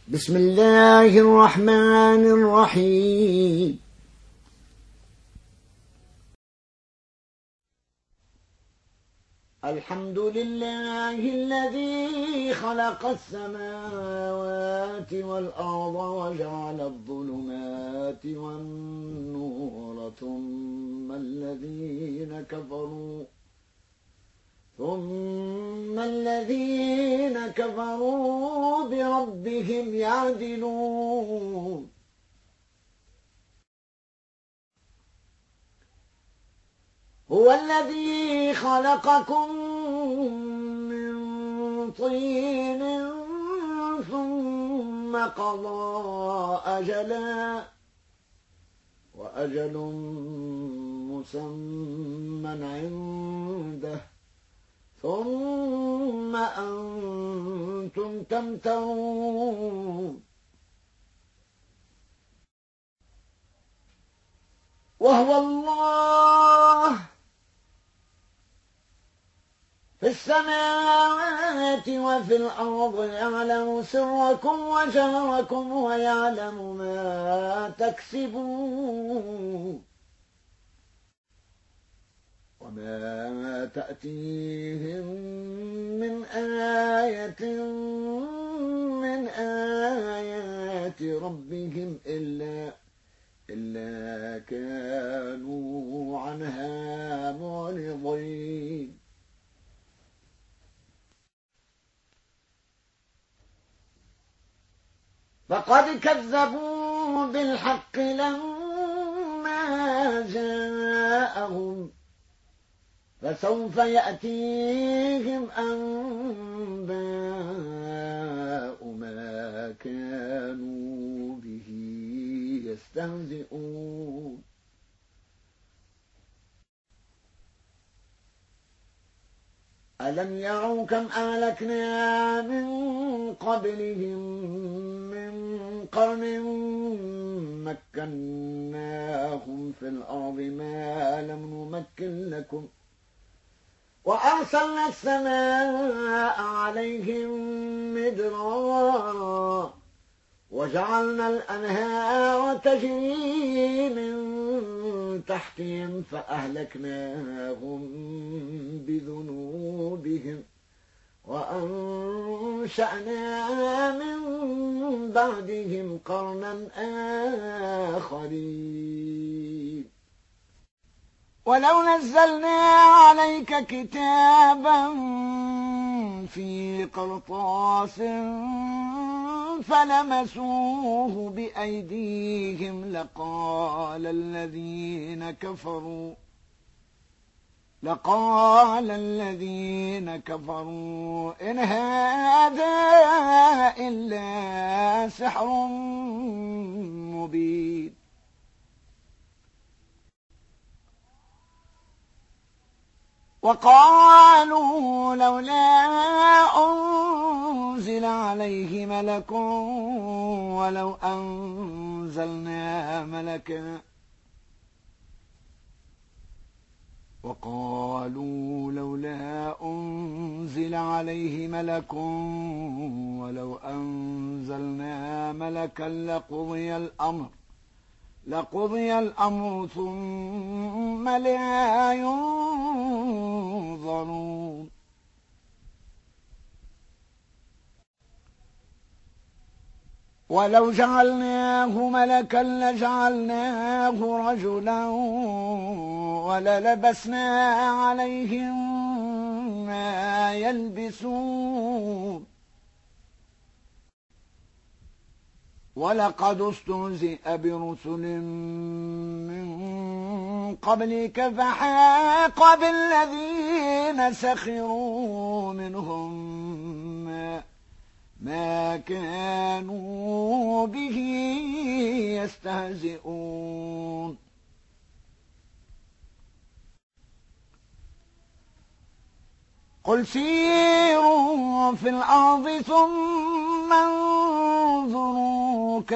بسم الله الرحمن الرحيم. الحمد لله الذي خلق السماوات والأرض وجعل الظلمات والنور ثم الذين كفروا بربهم يعدلون. هو الذي خلقكم من طين ثم قضى أجلا وأجل مسمى عنده ثم أنتم تمترون. وهو الله في السماوات وفي الأرض يعلم سركم وجهركم ويعلم ما تكسبون وما تأتيهم من آية من آيات ربهم إلا كانوا عنها معرضين. فقد كذبوا بالحق لما جاءهم فسوف يأتيهم أنباء ما كانوا به يستهزئون. ألم يروا كم أهلكنا من قبلهم من قرن مكناهم في الأرض ما لم نمكن لكم وأرسلنا السماء عليهم مدرارا وجعلنا الأنهار تجري من تحتهم فأهلكناهم بذنوبهم وأنشأنا من بعدهم قرنا آخرين. ولو نزلنا عليك كتابا في قرطاس فلمسوه بأيديهم لقال الذين كفروا إن هذا إلا سحر مبين. وقالوا لولا أنزل عليه ملك ولو أنزلنا ملكا لقضي الأمر ثم لا ينظرون. ولو جعلناه ملكا لجعلناه رجلا وللبسنا عليهم ما يلبسون. ولقد استهزئ برسل من قبلك فحاق بالذين سخروا منهم ما كانوا به يستهزئون. قل سيروا في الأرض ثم انظروا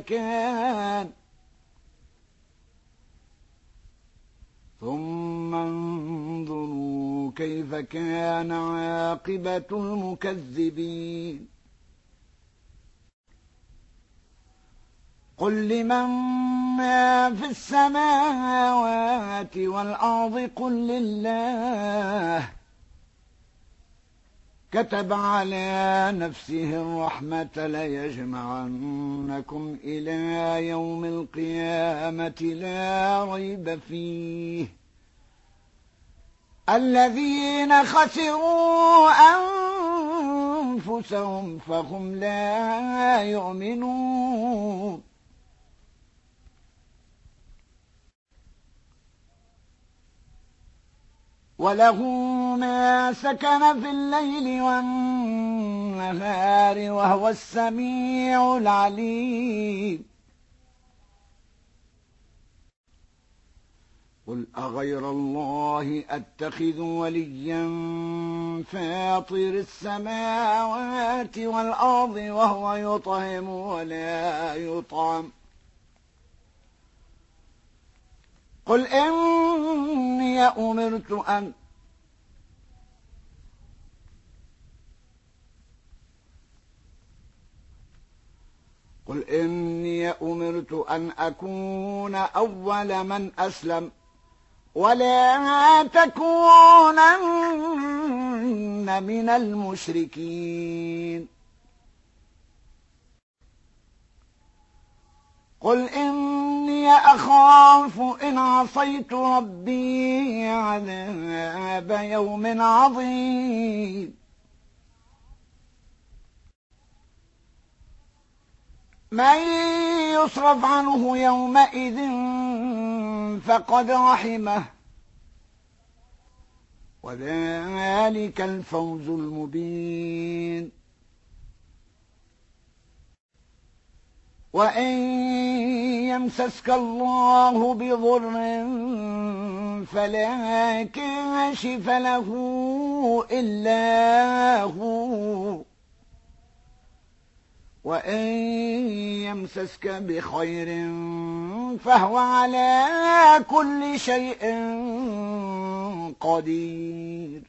كيف كان عاقبة المكذبين. قل لمن ما في السماوات والأرض قل لله كتب على نفسه الرحمة ليجمعنكم إلى يوم القيامة لا ريب فيه الذين خسروا أنفسهم فهم لا يؤمنون وله ما سكن في الليل والنهار وهو السميع العليم قل أغير الله أتخذ وليا فاطر السماوات والأرض وهو يطعم ولا يطعم قل إني أمرت أن أكون أول من أسلم ولا تكونن من المشركين قل إني أخاف إن عصيت ربي عذاب يوم عظيم من يصرف عنه يومئذ فقد رحمه وذلك الفوز المبين وإن يمسسك الله بضر فلا كاشف له إلا هو وإن يمسسك بخير فهو على كل شيء قدير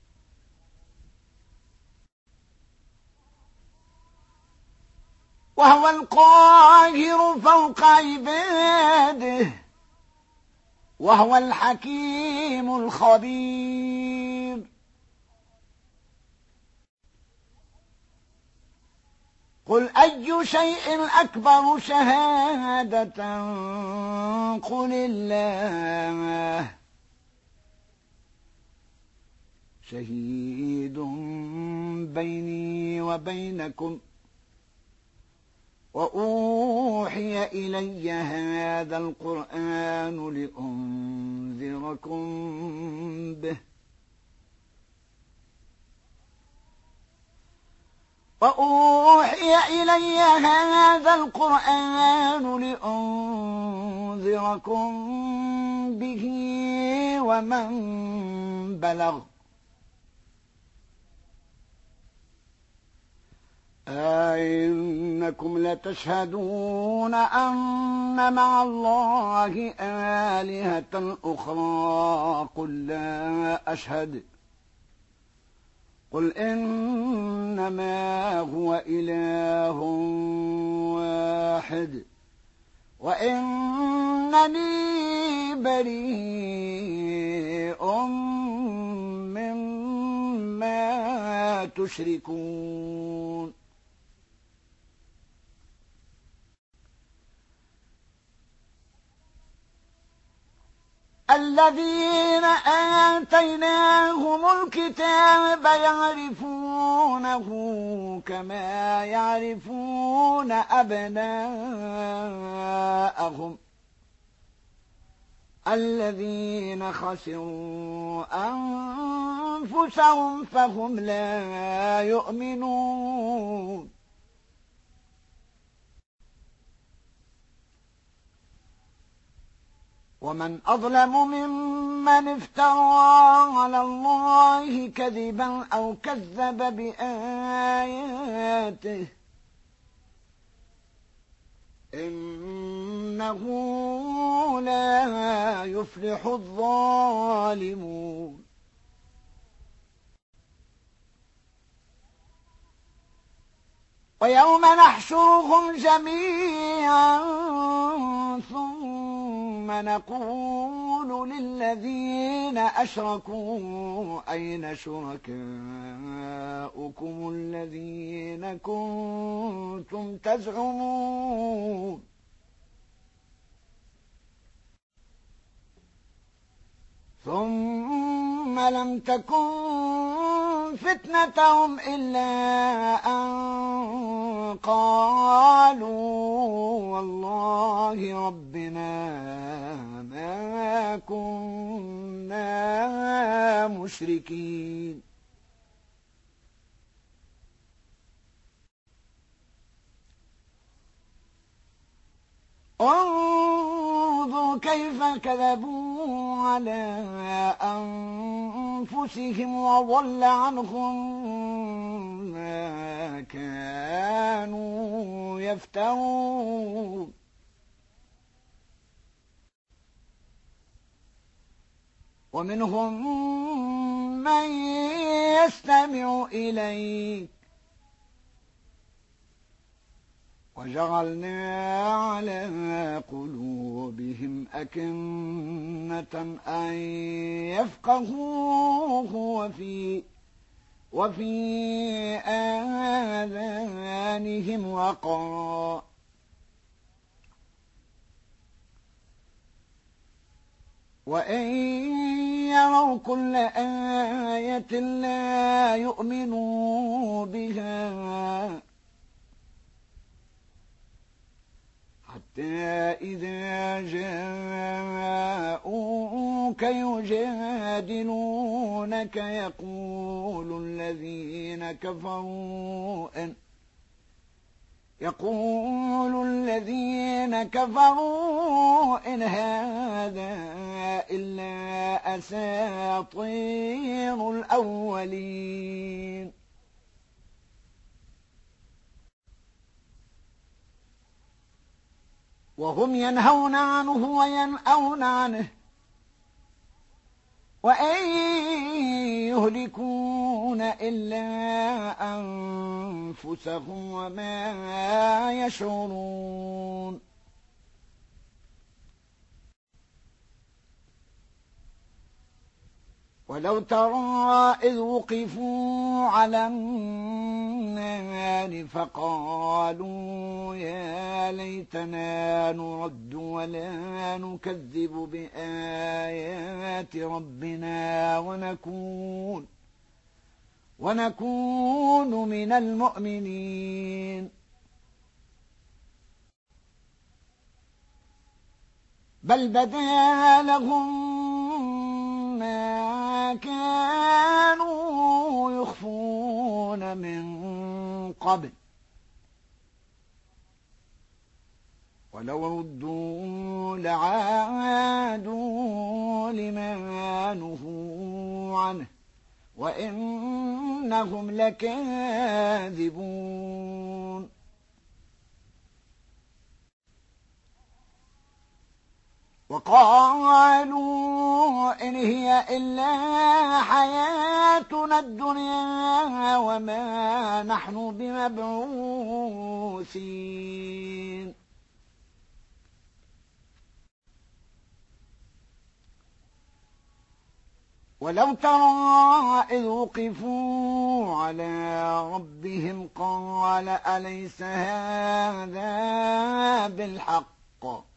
وهو القاهر فوق عباده وهو الحكيم الخبير قل أي شيء أكبر شهادة قل الله شهيد بيني وبينكم وأوحي إلي هذا القرآن لأنذركم به ومن بلغ أئنكم لتشهدون أن مع الله آلهة أخرى قل لا أشهد قل إنما هو إله واحد وإنني بريء مما تشركون الذين آتيناهم الكتاب يعرفونه كما يعرفون أبناءهم الذين خسروا أنفسهم فهم لا يؤمنون ومن أظلم ممن افترى على الله كذبا أو كذب بآياته إنه لا يفلح الظالمون ويوم نحشرهم جميعا ثم نقول للذين أشركوا أين شركاؤكم الذين كنتم تزعمون ثم لم تكن فتنتهم إلا أن قالوا والله ربنا ما كنا مشركين انظر كيف كذبوا على أنفسهم وضل عنهم ما كانوا يفترون ومنهم من يستمع إليك وجعلنا على قلوبهم أكنة أن يفقهوه وفي آذانهم وقرا وإن يروا كل آية لا يؤمنوا بها حتى إذا جاءوك يجادلونك يقول الذين كفروا إن هذا إلا أساطير الأولين وهم ينهون عنه وينأون عنه وإن يهلكون إلا أنفسهم وما يشعرون ولو ترى إذ وقفوا على النار فقالوا يا ليتنا نرد ولا نكذب بآيات ربنا ونكون من المؤمنين بل بدا لهم ما كانوا يخفون من قبل ولو ردوا لعادوا لما نهوا عنه وإنهم لكاذبون وقالوا إن هي إلا حياتنا الدنيا وما نحن بمبعوثين ولو ترى إذ وقفوا على ربهم قال أليس هذا بالحق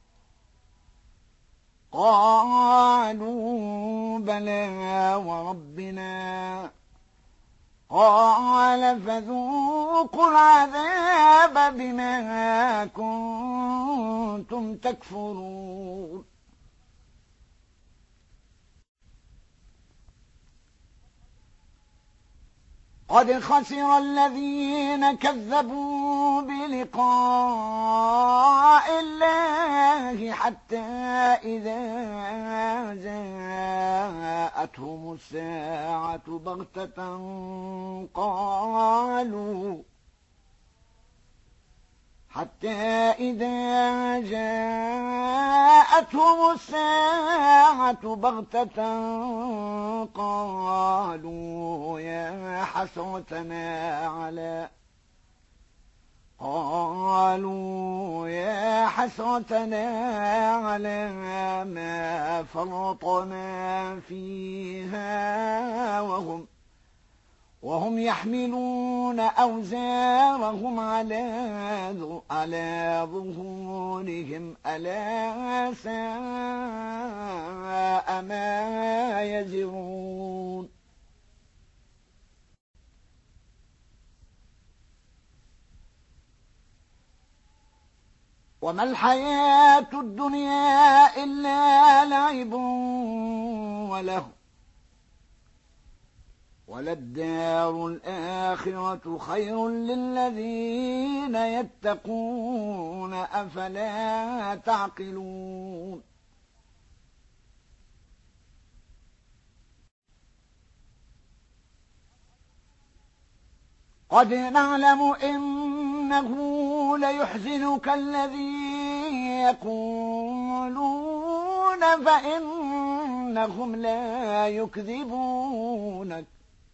قالوا بلى وربنا قال فذوقوا العذاب بما كنتم تكفرون قد خسر الذين كذبوا بلقاء الله حتى إذا جاءتهم الساعة بغتة قالوا يا حسرتنا حسرتنا على ما فرطنا فيها وهم يحملون أوزارهم على ظهورهم ألا ساء ما يزرون وما الحياة الدنيا إلا لعب وله وللدار الآخرة خير للذين يتقون أفلا تعقلون قد نعلم إنه ليحزنك الذي يقولون فإنهم لا يكذبونك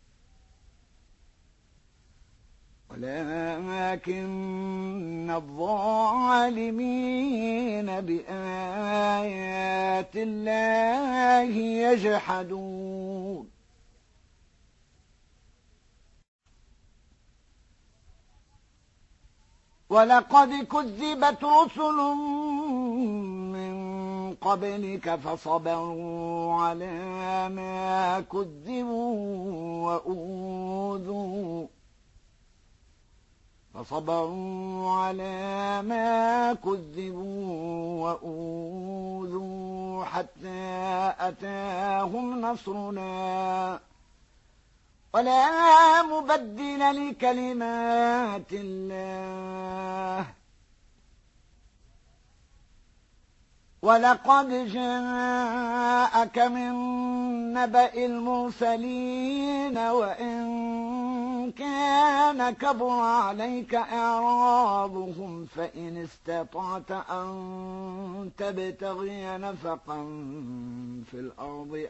ولكن الظالمين بآيات الله يجحدون ولقد كذبت رسل من قبلك فصبروا على ما كذبوا وأوذوا حتى أتاهم نصرنا ولا مبدل لكلمات الله ولقد جاءك من نبأ المرسلين وإن كان كبر عليك إعراضهم فإن استطعت أن تبتغي نفقا في الأرض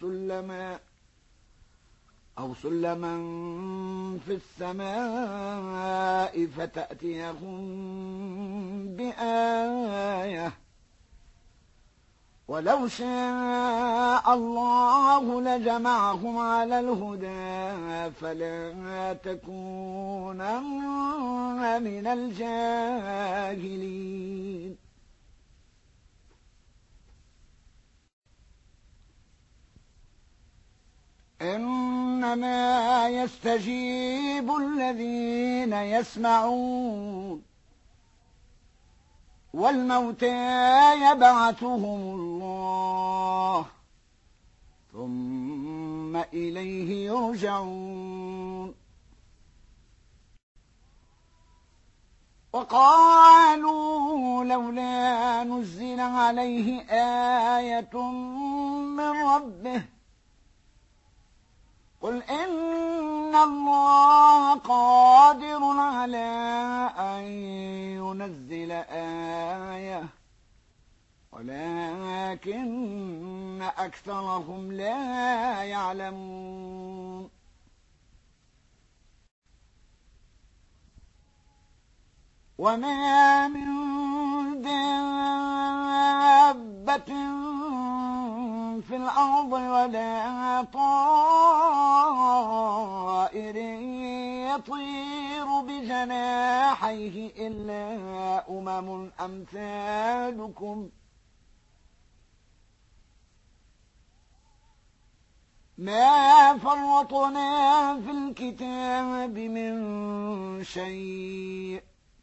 أو سلما في السماء فتأتيهم بآية ولو شاء الله لجمعهم على الهدى فلا تكونن من الجاهلين إنما يستجيب الذين يسمعون والموتى يبعثهم الله ثم إليه يرجعون وقالوا لولا نزل عليه آية من ربه قل إن الله قادر على أن ينزل آية ولكن أكثرهم لا يعلمون وما من دابة في الأرض ولا طائر يطير بجناحيه إلا أمثالكم ما فرطنا في الكتاب من شيء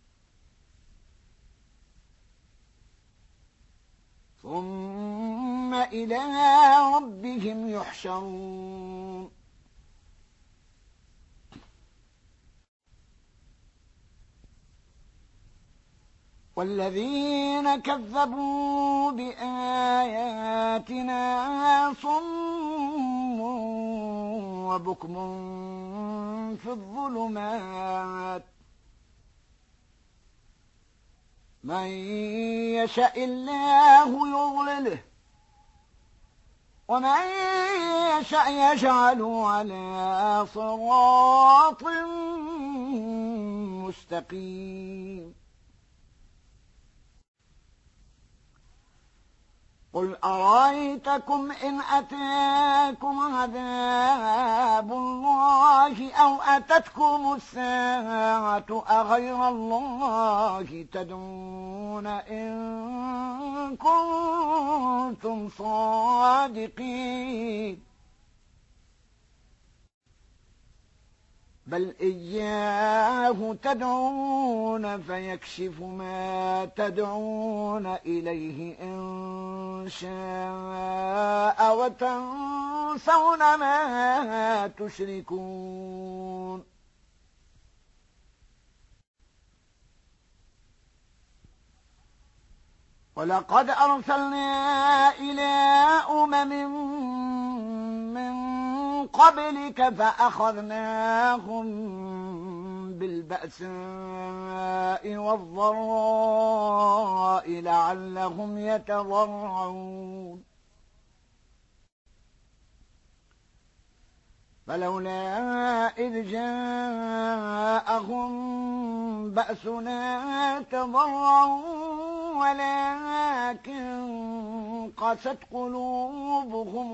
ثم إلى ربهم يحشرون والذين كذبوا بآياتنا صم وبكم في الظلمات من يشاء الله يضلله ومن يشاء يجعله على صراط مستقيم قل أرأيتكم إن أتاكم عذاب الله أو أتتكم الساعة أغير الله تدعون إن كنتم صادقين بل إياه تدعون فيكشف ما تدعون إليه إن شاء وتنسون ما تشركون ولقد أرسلنا إلى من قبلك فأخذناهم بالبأساء والضراء لعلهم يتضرعون فلولا إذ جاءهم بأسنا تضرعوا ولكن قست قلوبهم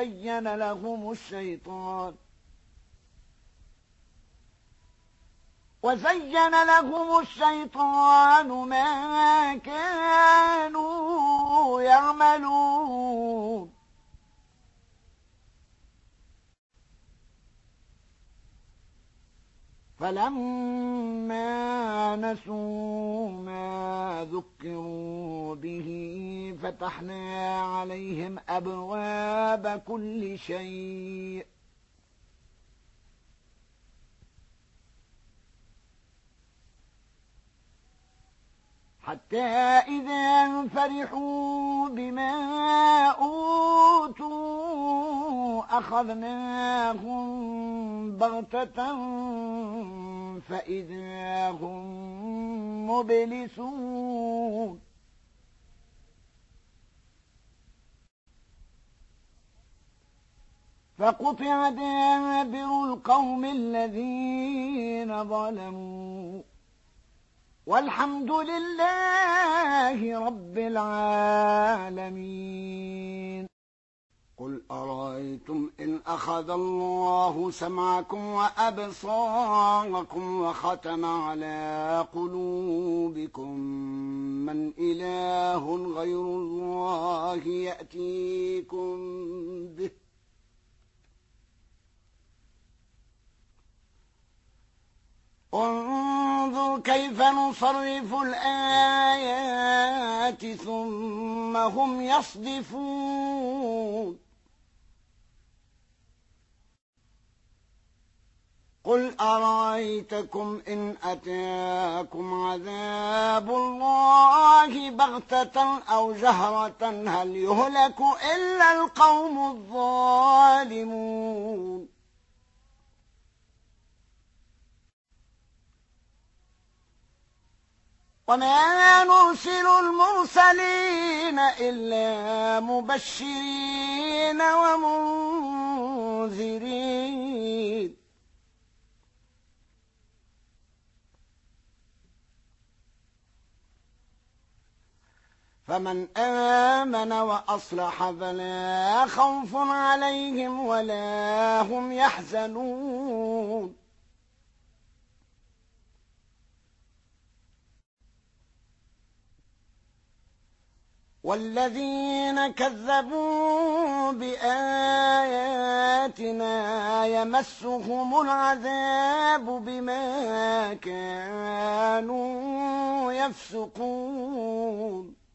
وزين لهم الشيطان ما كانوا يعملون فلما نسوا ما ذكروا به فتحنا عليهم أبواب كل شيء حتى إذا فرحوا بما أوتوا أخذناهم بغتة فإذا هم مبلسون فقطع دابر القوم الذين ظلموا والحمد لله رب العالمين قل أرأيتم إن أخذ الله سمعكم وأبصاركم وختم على قلوبكم من إله غير الله يأتيكم به انظر كيف نصرف الآيات ثم هم يصدفون قل أرأيتكم إن أتاكم عذاب الله بغتة أو جهرة هل يهلك إلا القوم الظالمون وما نرسل المرسلين إلا مبشرين ومنذرين فمن آمن وأصلح فلا خوف عليهم ولا هم يحزنون والذين كذبوا بآياتنا يمسهم العذاب بما كانوا يفسقون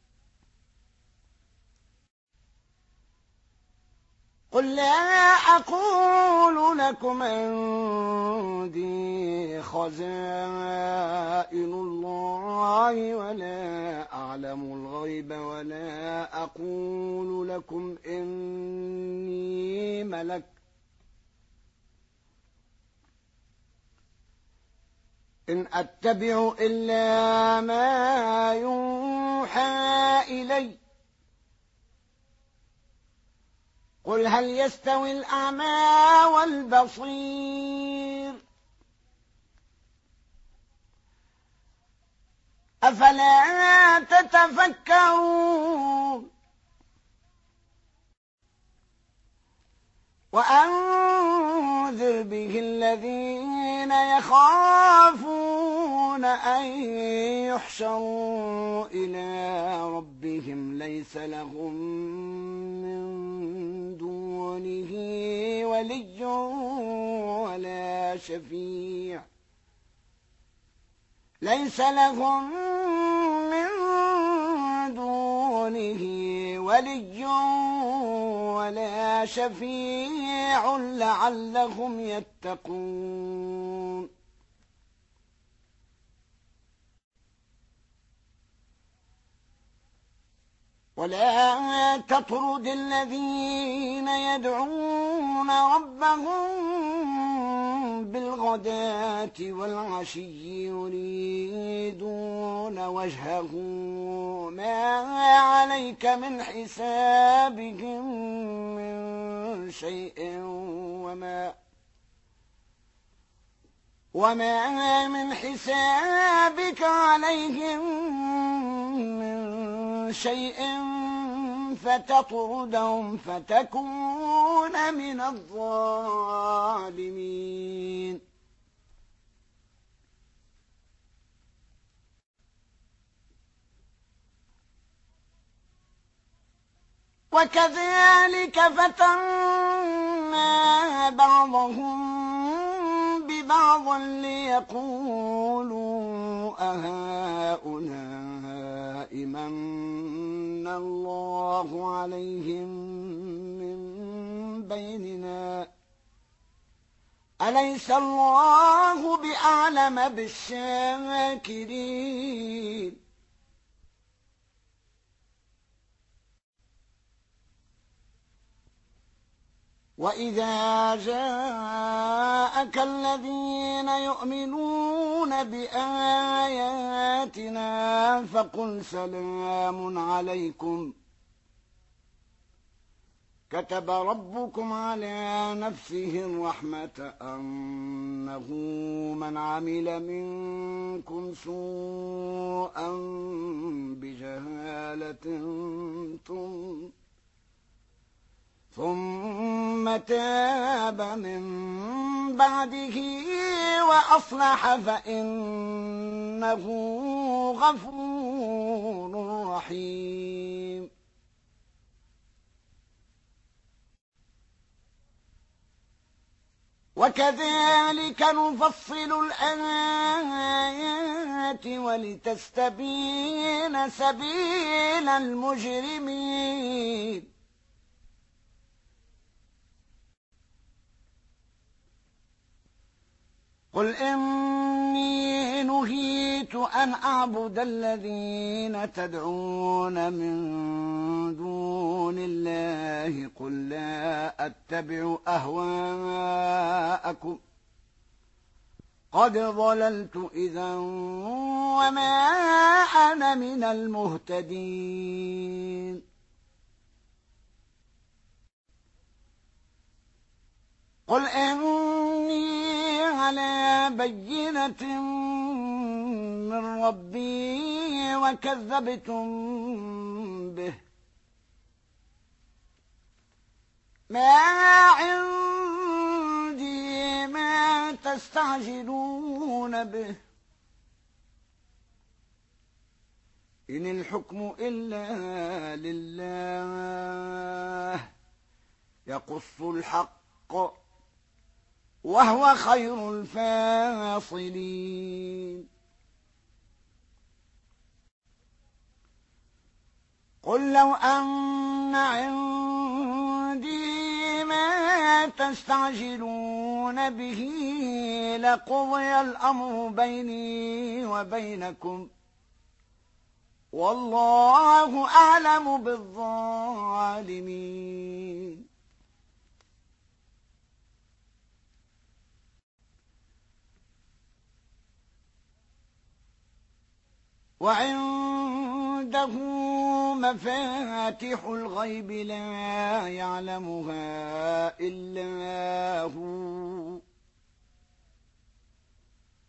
قل لا أقول لكم عندي خزائن الله ولا أعلم الغيب ولا أقول لكم إني ملك إن أتبع إلا ما يوحى إلي قل هل يستوي الأعمى والبصير أفلا تتفكرون وأنذر به الذين يخافون أن يحشروا إلى ربهم ليس لهم من دونه ولي ولا شفيع ليس لهم من دونه ولي ولا شفيع لعلهم يتقون ولا تطرد الذين يدعون ربهم بالغداة والعشي يريدون وجهه ما عليك من حسابهم من شيء وما من حسابك عليهم من شيء فتطردهم فتكون من الظالمين وكذلك فتنا بعضهم ببعض ليقولوا أهؤلاء من الله عليهم من بيننا أليس الله بأعلم بالشاكرين وإذا جاءك الذين يؤمنون بآياتنا فقل سلام عليكم كتب ربكم على نفسه الرحمة أنه من عمل منكم سوءا بجهالة ثم تاب من بعده وأصلح فإنه غفور رحيم وكذلك نفصل الآيات ولتستبين سبيل المجرمين قل إني نهيت أن أعبد الذين تدعون من دون الله قل لا أتبع أهواءكم قد ضللت إذا وما أنا من المهتدين قل إني على بينة من ربي وكذبتم به ما عندي ما تستعجلون به إن الحكم إلا لله يقص الحق وهو خير الفاصلين قل لو أن عندي ما تستعجلون به لقضي الأمر بيني وبينكم والله أعلم بالظالمين وعنده مفاتح الغيب لا يعلمها إلا هو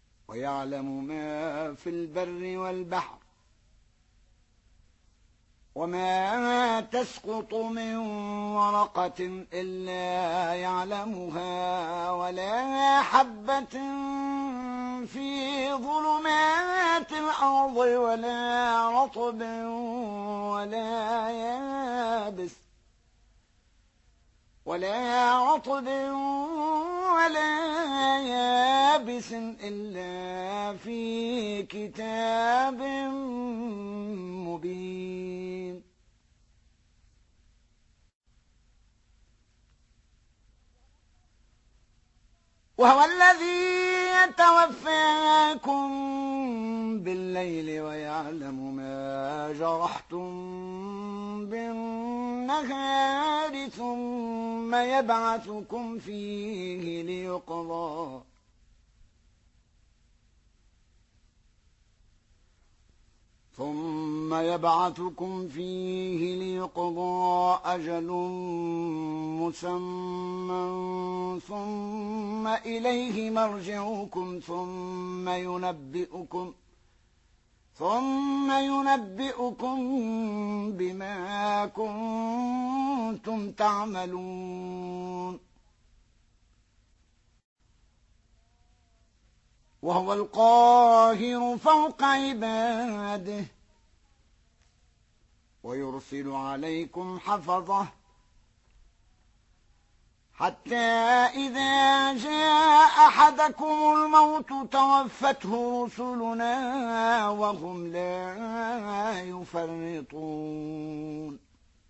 ويعلم ما في البر والبحر وما تسقط من ورقة إلا يعلمها ولا حبة في ظلمات الأرض ولا رطب ولا يابس إلا في كتاب مبين. وهو الذي يتوفاكم بالليل ويعلم ما جرحتم بالنهار ثم يبعثكم فيه ليقضى أجل مسمى ثم إليه مرجعكم ثم ينبئكم بما كنتم تعملون. وهو القاهر فوق عباده ويرسل عليكم حفظه حتى إذا جاء أحدكم الموت توفته رسلنا وهم لا يفرطون.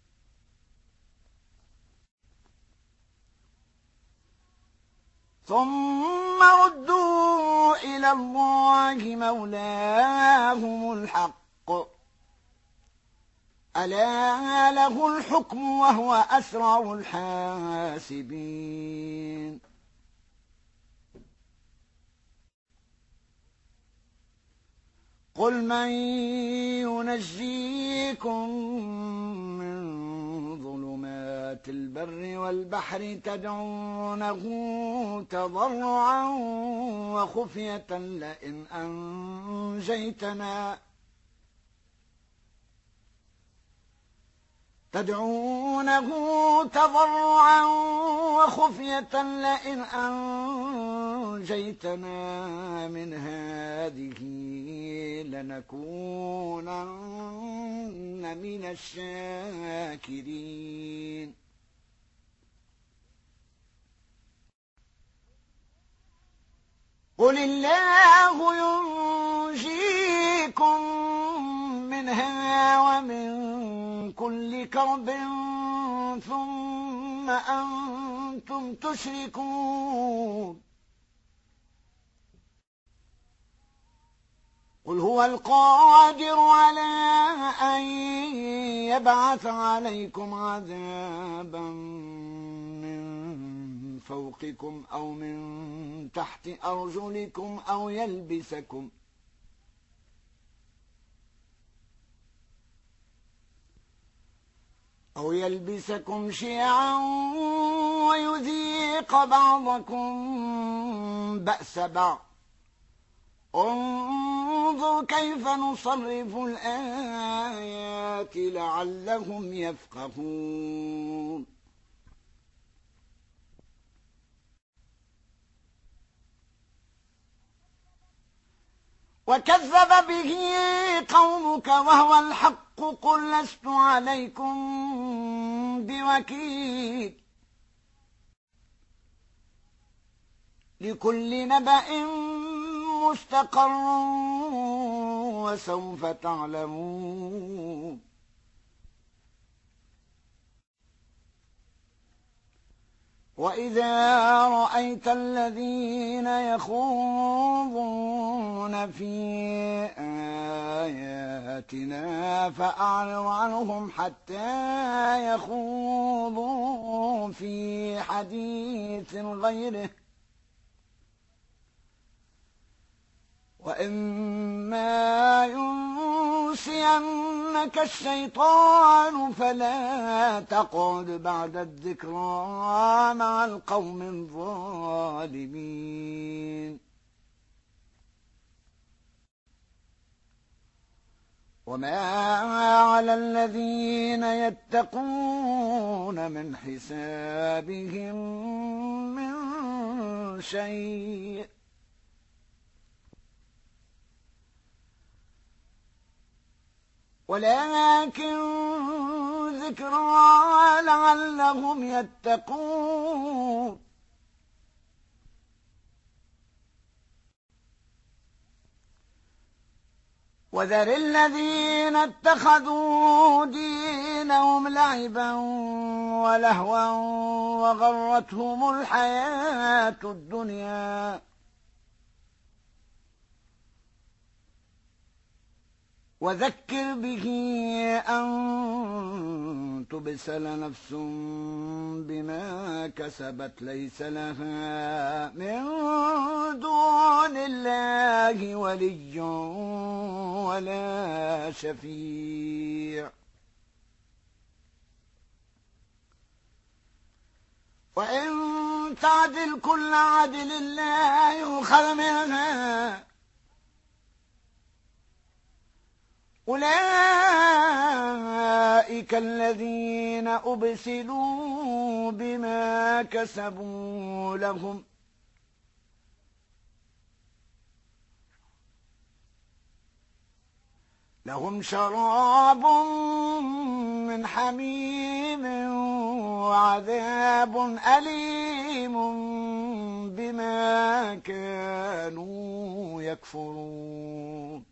ثم ردوا إلى الله مولاهم الحق ألا له الحكم وهو أسرع الحاسبين. قل من ينجيكم من ظلمات البر والبحر تدعونه تضرعا وخفية لئن أنجيتنا من هذه لنكونن من الشاكرين. قل الله ينجيكم منها ومن كل كرب ثم أنتم تشركون. قل هو القادر على أن يبعث عليكم عذابا من فوقكم أو من تحت أرجلكم أو يلبسكم شيعا ويذيق بعضكم بأس بعض. انظر كيف نصرف الآيات لعلهم يفقهون. وكذب به قومك وهو الحق قل لست عليكم بوكيل. لكل نبأ مستقر وسوف تعلمون. وإذا رأيت الذين يخوضون في آياتنا فأعرض عنهم حتى يخوضوا في حديث غيره وإما ينسينك الشيطان فلا تقعد بعد الذكرى مع القوم الظالمين. وما على الذين يتقون من حسابهم من شيء ولكن ذكرى لعلهم يتقون وذر الذين اتخذوا دينهم لعبا ولهوا وغرتهم الحياة الدنيا وذكر به أن تبسل نفس بما كسبت ليس لها من دون الله ولي ولا شفيع وإن تعدل كل عدل لا يؤخذ منها أولئك الذين أبسلوا بما كسبوا لهم شراب من حميم وعذاب أليم بما كانوا يكفرون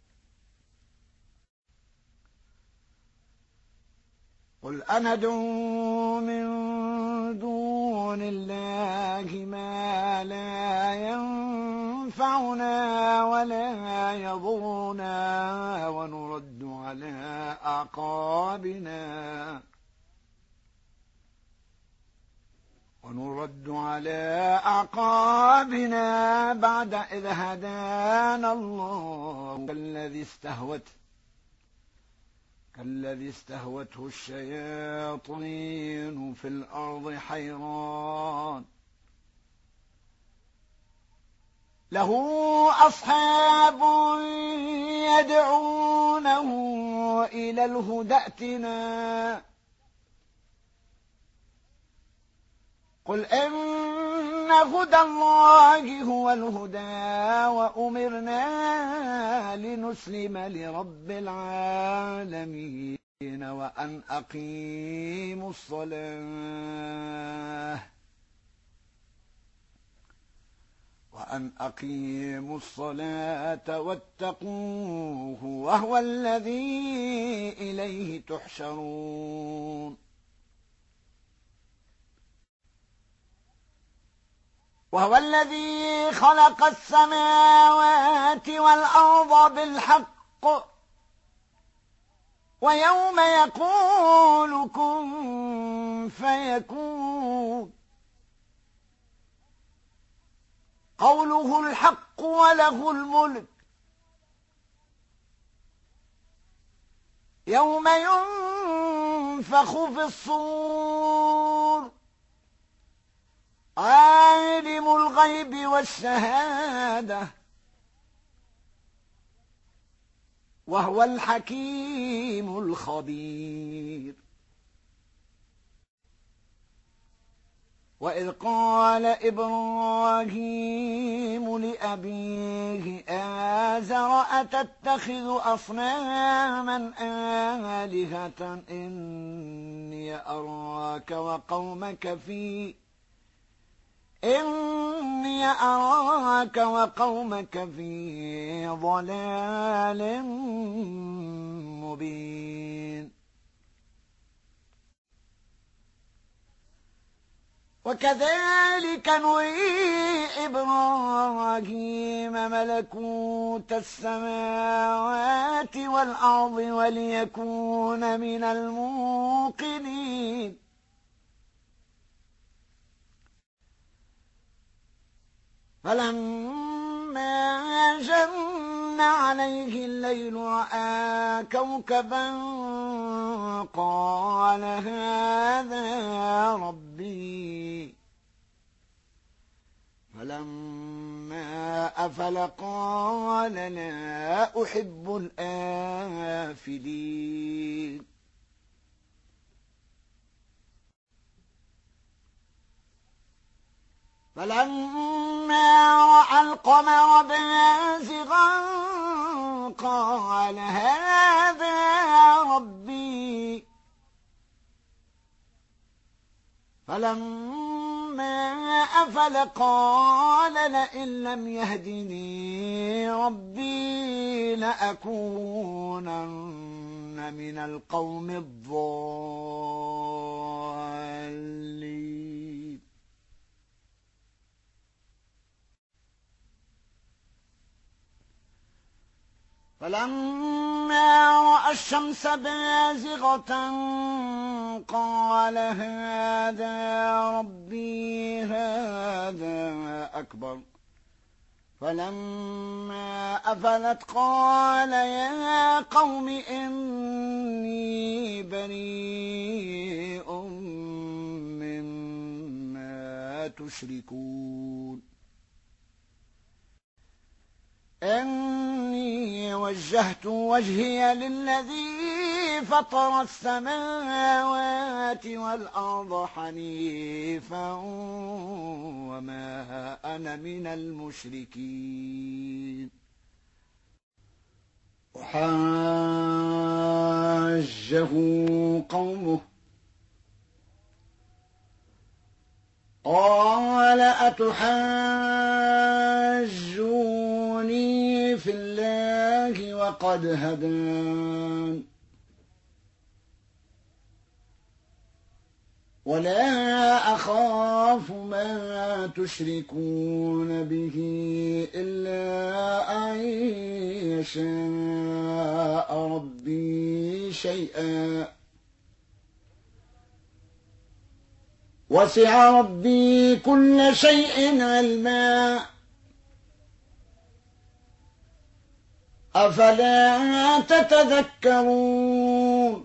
قل أندعو من دون الله ما لا ينفعنا ولا يضرنا ونرد على أعقابنا بعد إذ هدانا الله كالذي استهوته الشياطين في الأرض حيران له أصحاب يدعونه إلى الهدى ائتنا قل إن هدى الله هو الهدى وأمرنا لنسلم لرب العالمين وأن أقيموا الصلاة واتقوه وهو الذي إليه تحشرون وهو الذي خلق السماوات والأرض بالحق ويوم يقول كن فيكون قوله الحق وله الملك يوم ينفخ في الصور عالم الغيب والشهادة وهو الحكيم الخبير وإذ قال إبراهيم لأبيه آزر أتتخذ أصناما آلهة إني أراك وقومك في ضلال مبين وكذلك نري إبراهيم ملكوت السماوات والأرض وليكون من الموقنين فلما جن عليه الليل رأى كوكبا قال هذا ربي فلما أفل قال لا أحب الآفلين فلما رأى القمر بازغا قال هذا ربي فلما أفل قال لئن لم يهدني ربي لأكونن من القوم الضالين فلما رأى الشمس بازغة قال هذا ربي هذا أكبر فلما أفلت قال يا قوم إني بريء مما تشركون إني وجهت وجهي للذي فطر السماوات والأرض حنيفا وما أنا من المشركين وحاجه قومه قال أتحاجوني في الله وقد هدان ولا أخاف ما تشركون به إلا أن يشاء ربي شيئا وسع ربي كل شيء علما أفلا تتذكرون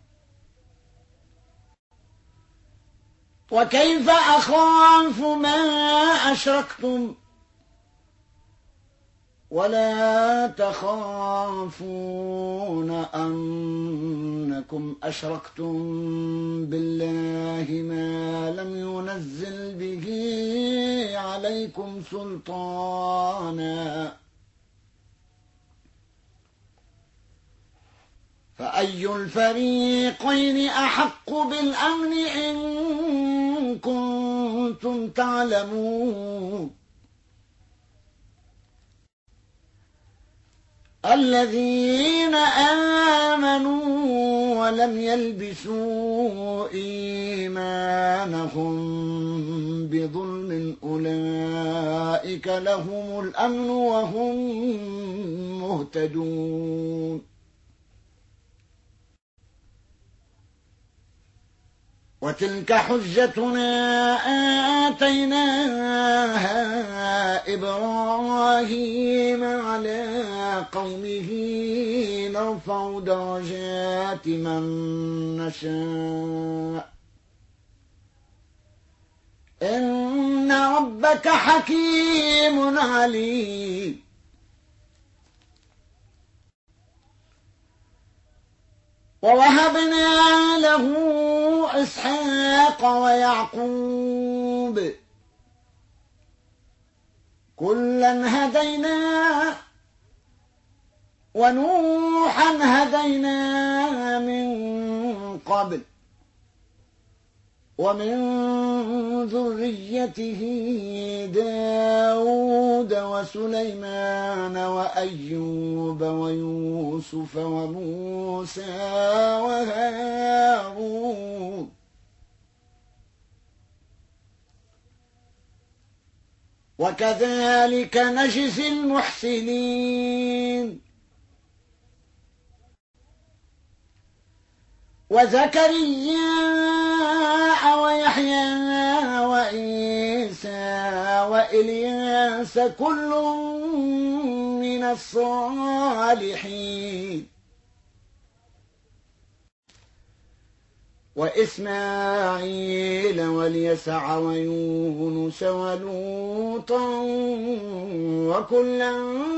وكيف أخاف ما أشركتم ولا تخافون أنكم أشركتم بالله ما لم ينزل به عليكم سلطانا فأي الفريقين أحق بالأمن إن كنتم تعلمون الذين آمنوا ولم يلبسوا إيمانهم بظلم أولئك لهم الأمن وهم مهتدون وتلك حجتنا آتيناها إبراهيم على قومه نرفع درجات من نشاء إن ربك حكيم عليم ووهبنا له إسحاق ويعقوب كلا هدينا ونوحا هدينا من قبل ومن ذريته داود وسليمان وأيوب ويوسف وموسى وهارون وكذلك نجزي المحسنين وزكريا ويحيى وعيسى وإلياس كل من الصالحين وإسماعيل واليسع ويونس ولوطا وكلا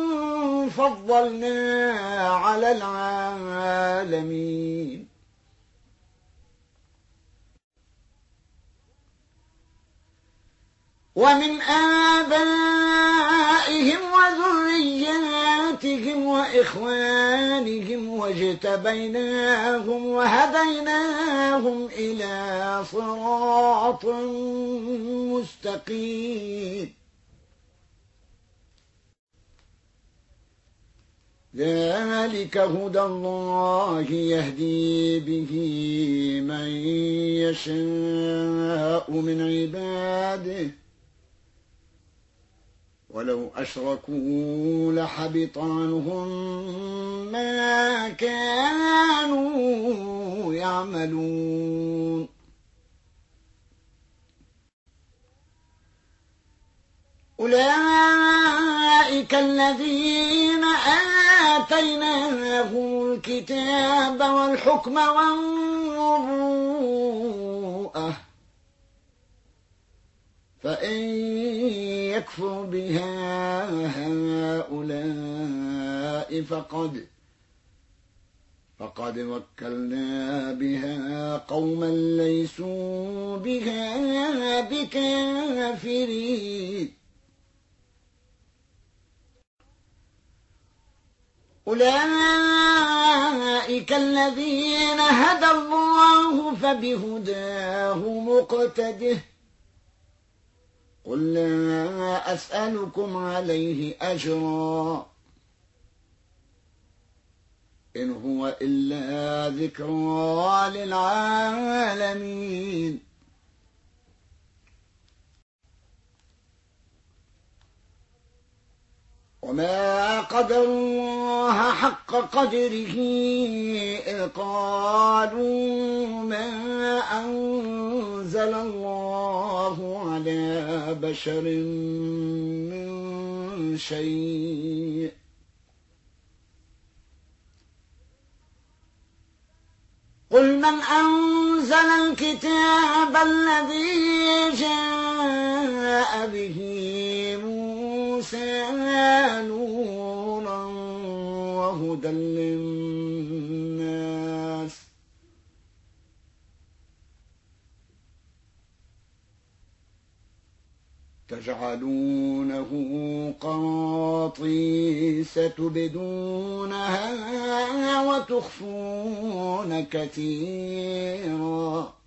فضلنا على العالمين ومن آبائهم وذرياتهم وإخوانهم واجتبيناهم وهديناهم إلى صراط مستقيم ذلك هدى الله يهدي به من يشاء من عباده ولو أشركوا لحبط عنهم ما كانوا يعملون أولئك الذين آتيناهم الكتاب والحكم والنبوءة فإن يكفر بها هؤلاء فقد وكلنا بها قوما ليسوا بها بكافرين أولئك الذين هدى الله فبهداه مقتده قل لا أسألكم عليه أجرا إن هو إلا ذكرى للعالمين وما قدر الله حق قدره إذ قالوا ما أنزل الله على بشر من شيء قل من أنزل الكتاب الذي جاء به موسى نورا وهدى للناس تجعلونه قراطيس تبدونها وتخفون كثيرا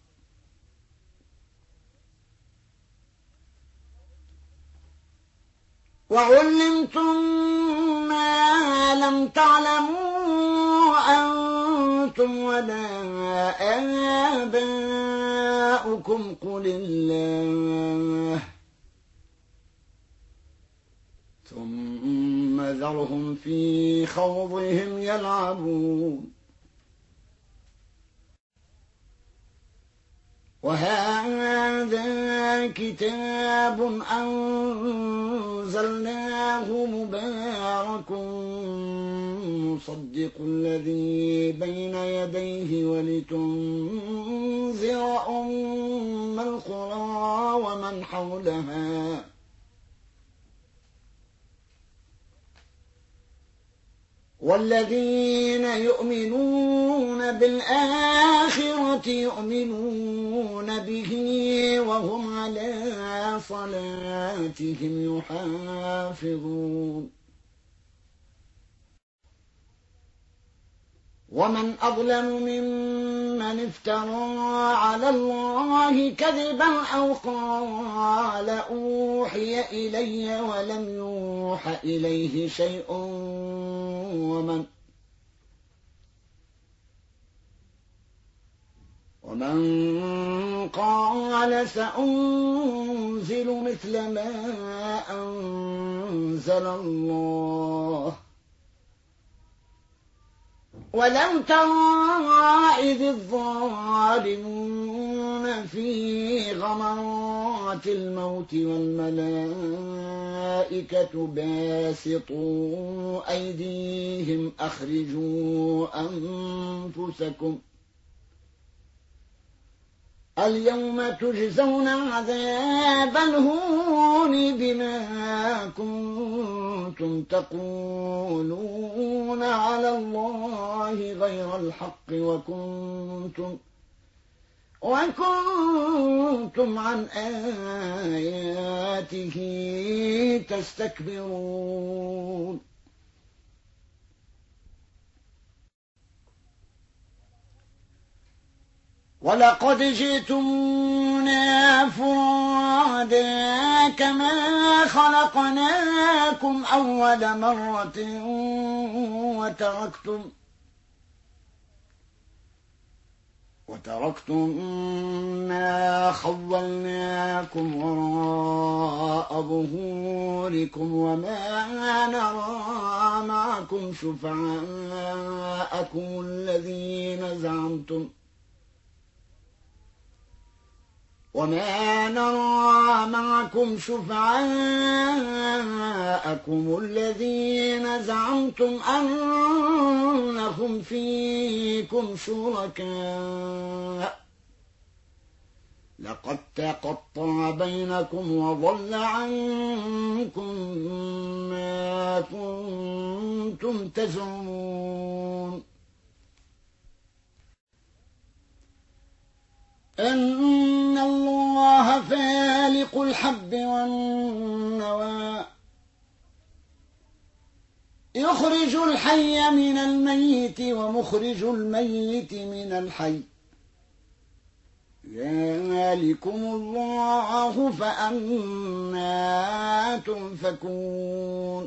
وعلمتم ما لم تعلموا أنتم ولا آباؤكم قل الله ثم ذرهم في خوضهم يلعبون وهذا كتاب أنزلناه مبارك مصدق الذي بين يديه ولتنذر أم القرى ومن حولها والذين يؤمنون بالآخرة يؤمنون به وهم على صلاتهم يحافظون ومن أظلم ممن افترى على الله كذبا أو قال أوحي إلي ولم يوح إليه شيء ومن قال سأنزل مثل ما أنزل الله ولم ترى إذ الظالمون في غمرات الموت والملائكة باسطوا أيديهم أخرجوا أنفسكم اليوم تجزون عذاب الهون بما كنتم تقولون على الله غير الحق وكنتم عن آياته تستكبرون ولقد جئتمونا فرادا كما خلقناكم أول مرة وتركتم ما خولناكم وراء ظهوركم وما نرى معكم شفعاءكم الذين زعمتم أنهم فيكم شركاء لقد تقطع بينكم وضل عنكم ما كنتم تزعمون إن الله فالق الحب والنوى يخرج الحي من الميت ومخرج الميت من الحي ذلكم الله فأنى تؤفكون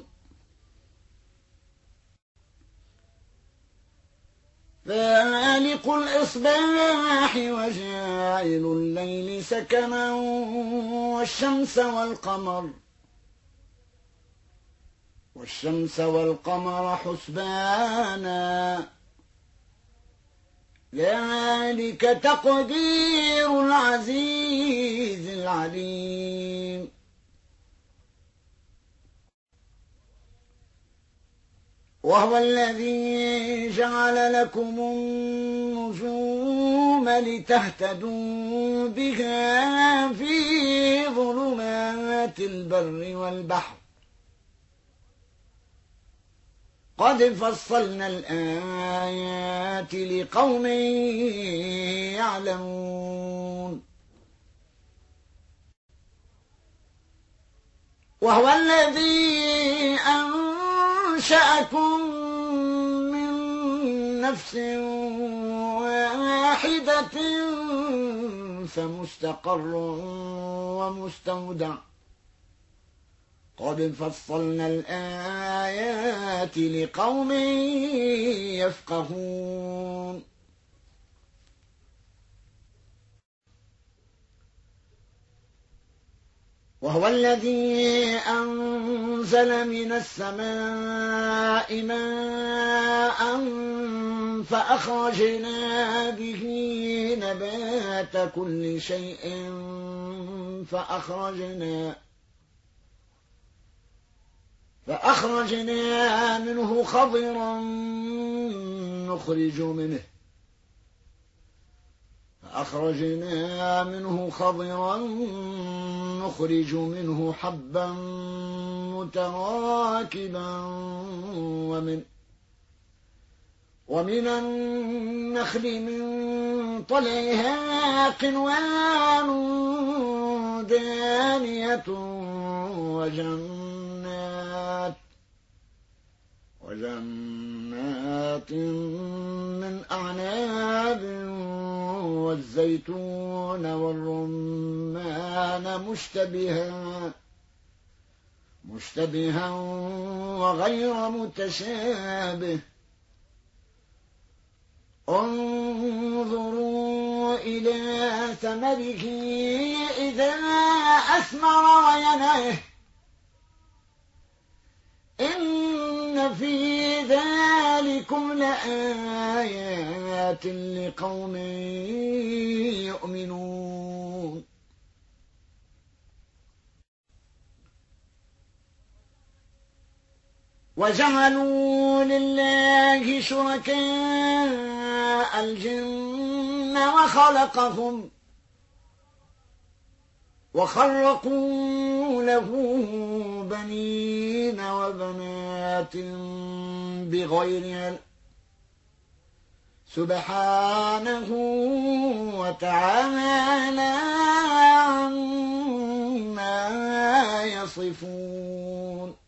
فالق الإصباح وجاعل الليل سكنا والشمس والقمر حسبانا ذلك تقدير العزيز العليم وهو الذي جعل لكم النجوم لتهتدوا بها في ظلمات البر والبحر قد فصلنا الآيات لقوم يعلمون وهو الذي أنشأكم من نفس واحدة فمستقر ومستودع قد فصلنا الآيات لقوم يفقهون وهو الذي أنزل من السماء ماء فأخرجنا به نبات كل شيء فأخرجنا منه خضرا نخرج منه حبا متراكبا ومن النخل من طلعها قنوان دانية وجنات من أعناب والزيتون والرمان مشتبها وغير متشابه انظروا إلى ثمره إذا أثمر وينعه إن في ذلكم لآيات لقوم يؤمنون وجعلوا لله شركاء الجن وخرقوا له بنين وبنات بغير علم سبحانه وتعالى عما يصفون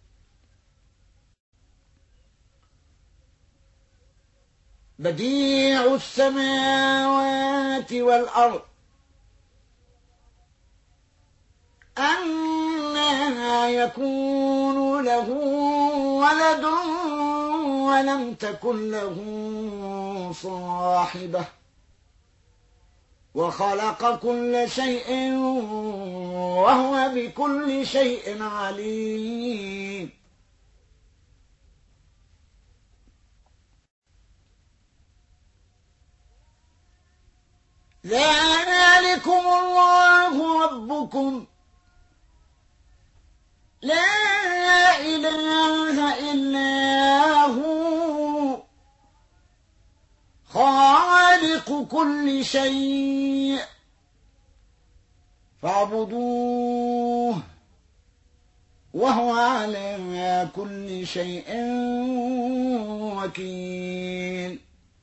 بديع السماوات والأرض أنى يكون له ولد ولم تكن له صاحبة وخلق كل شيء وهو بكل شيء عليم ذلكم الله ربكم لا إله إلا هو خالق كل شيء فاعبدوه وهو على كل شيء وكيل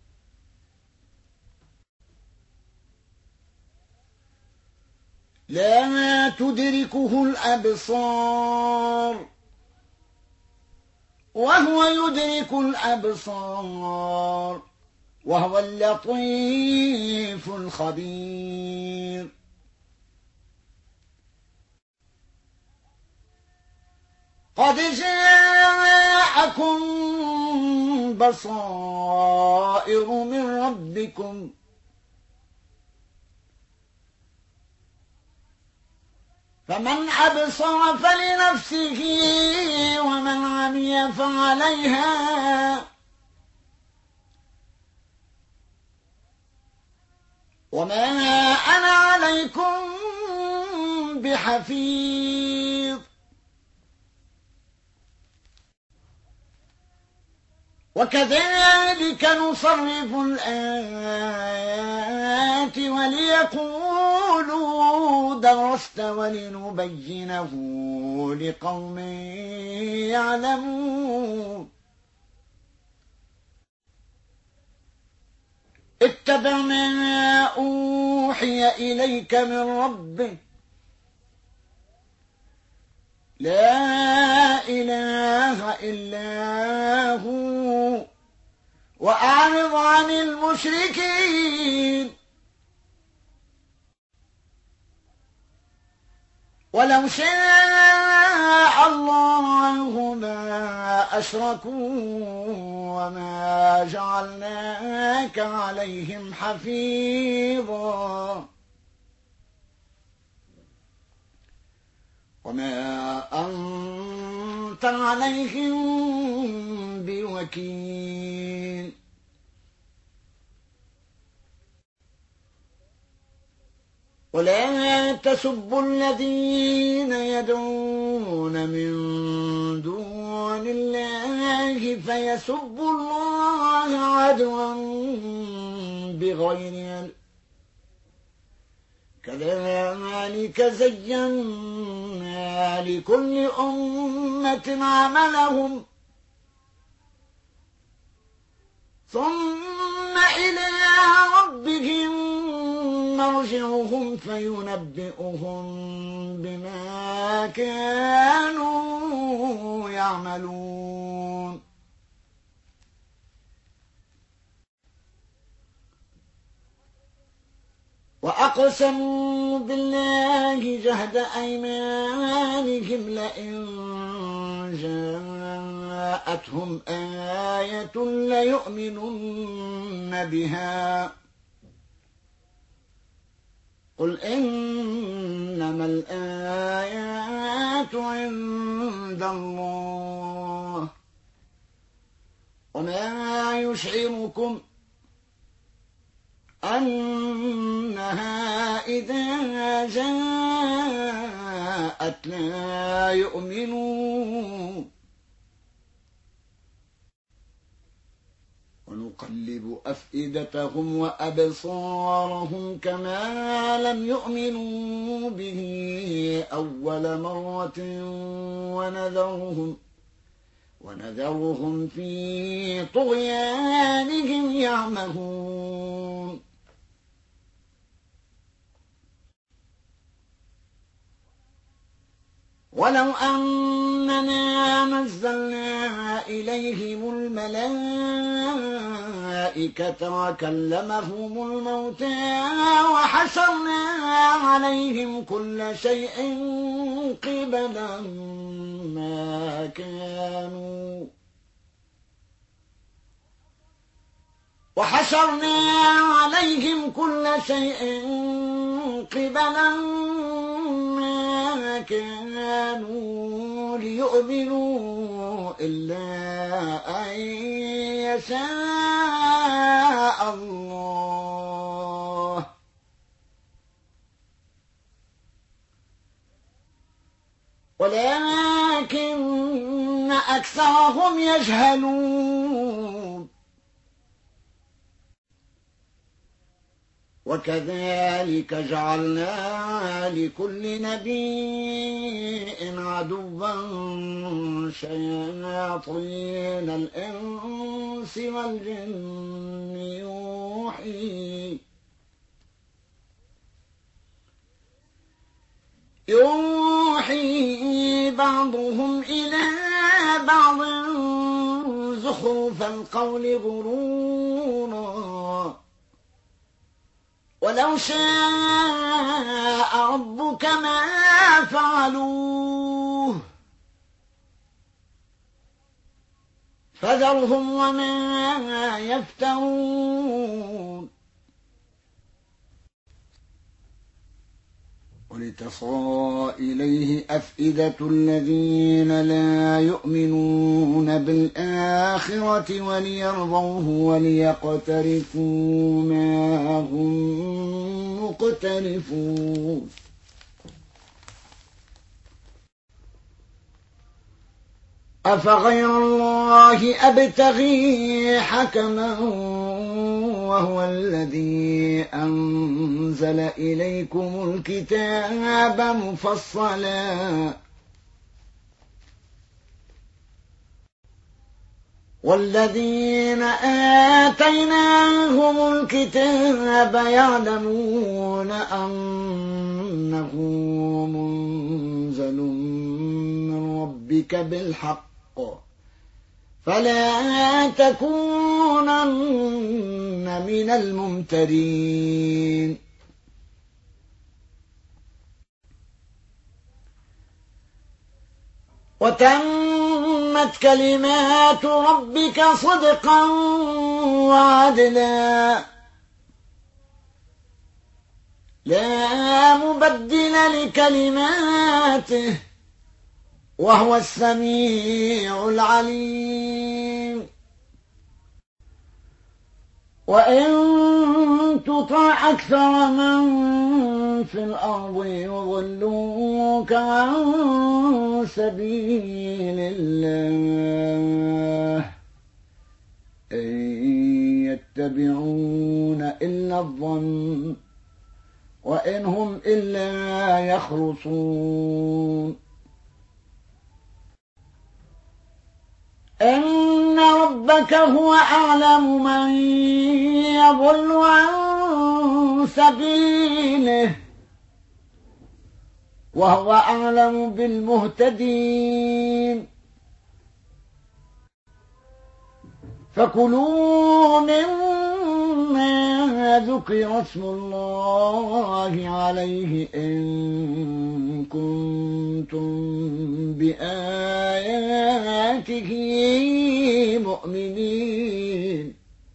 لا تدركه الأبصار وهو يدرك الأبصار وهو اللطيف الخبير قد جاءكم بصائر من ربكم فمن أبصر فلنفسه ومن عمي فعليها وما أنا عليكم بحفيظ وكذلك نصرف الآيات وليقولوا درست ولنبينه لقوم يعلمون اتبع ما أوحي إليك من ربك لا إله إلا هو وأعرض عن المشركين ولو شاء الله ما أشركوا وما جعلناك عليهم حفيظا وما أنت عليهم بوكيل ولا تسبوا الذين يدعون من دون الله فيسبوا الله عدوا بغير علم كذلك زينا لكل أمة عملهم ثم إلى ربهم مرجعهم فينبئهم بما كانوا يعملون وأقسموا بالله جهد أيمانهم لئن جاءتهم آية ليؤمنن بها قل إنما الآيات عند الله وما يشعركم أنها إذا جاءت لا يؤمنون ونقلب أفئدتهم وأبصارهم كما لم يؤمنوا به أول مرة ونذرهم في طغيانهم يعمهون ولو أننا نزلنا إليهم الملائكة وكلمهم الموتى وحشرنا عليهم كل شيء قبلا ما كانوا ليؤمنوا إلا أن يشاء الله ولكن أكثرهم يجهلون وكذلك جعلنا لكل نبي عدوا شياطين الإنس والجن يوحي بعضهم إلى بعض زخرف القول غرورا ولو شاء ربك ما فعلوه فذرهم وما يفترون ولتصغى إليه أفئدة الذين لا يؤمنون بالآخرة وليرضوه وليقترفوا ما هم مقترفون أفغير الله أبتغي حكما وهو الذي أنزل إليكم الكتاب مفصلا والذين آتيناهم الكتاب يعلمون أنه منزل من ربك بالحق فلا تكونن من الممترين وتمت كلمات ربك صدقا وعدلا لا مبدل لكلماته وهو السميع العليم وإن تطع أكثر من في الأرض يضلوك عن سبيل الله إن يتبعون إلا الظن وإن هم إلا يخرصون إن ربك هو أعلم من يضل عن سبيله وهو أعلم بالمهتدين فكلوا مما ذكر اسم الله عليه إن كنتم بآياته مؤمنين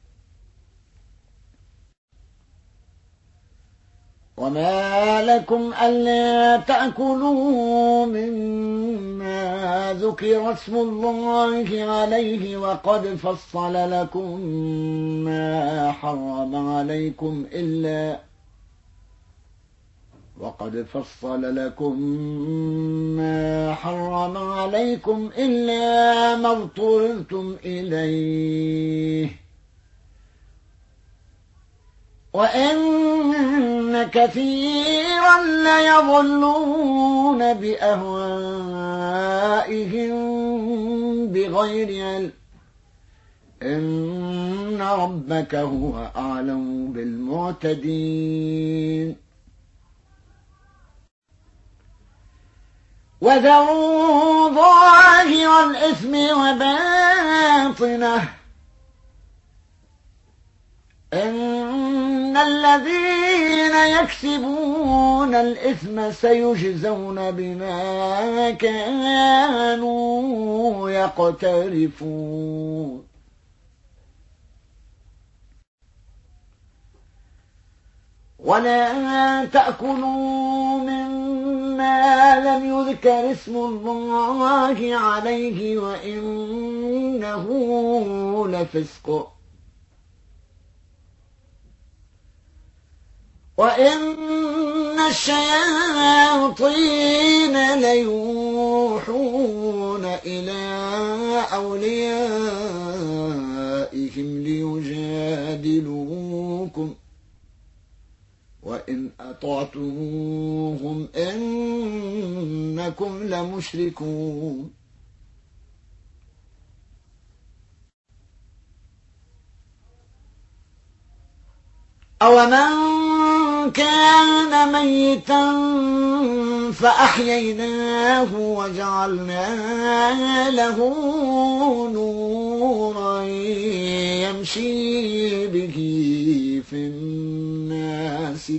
وما لكم ألا تأكلوا مما ذكر اسم الله عليه وقد فصل لكم ما حرم عليكم إلا ما اضطررتم إليه وإن كثيرا ليضلون بأهوائهم بغير علم إن ربك هو أعلم بالمعتدين وذروا ظاهر الإثم وباطنه إن الذين يكسبون الإثم سيجزون بما كانوا يقترفون ولا تأكلوا مما لم يذكر اسم الله عليه وإنه لفسق وإن الشياطين ليوحون إلى أوليائهم ليجادلوكم وإن أطعتموهم إنكم لمشركون أومن كان ميتا فأحييناه وجعلنا له نورا يمشي به في الناس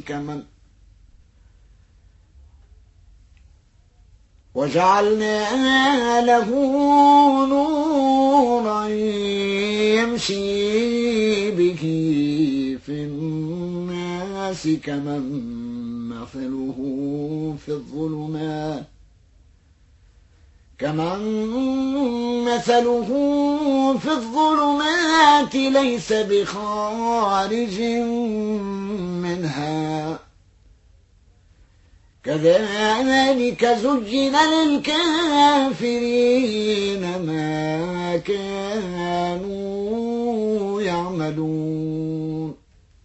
كمن مثله في الظلمات ليس بخارج منها كذلك زين للكافرين ما كانوا يعملون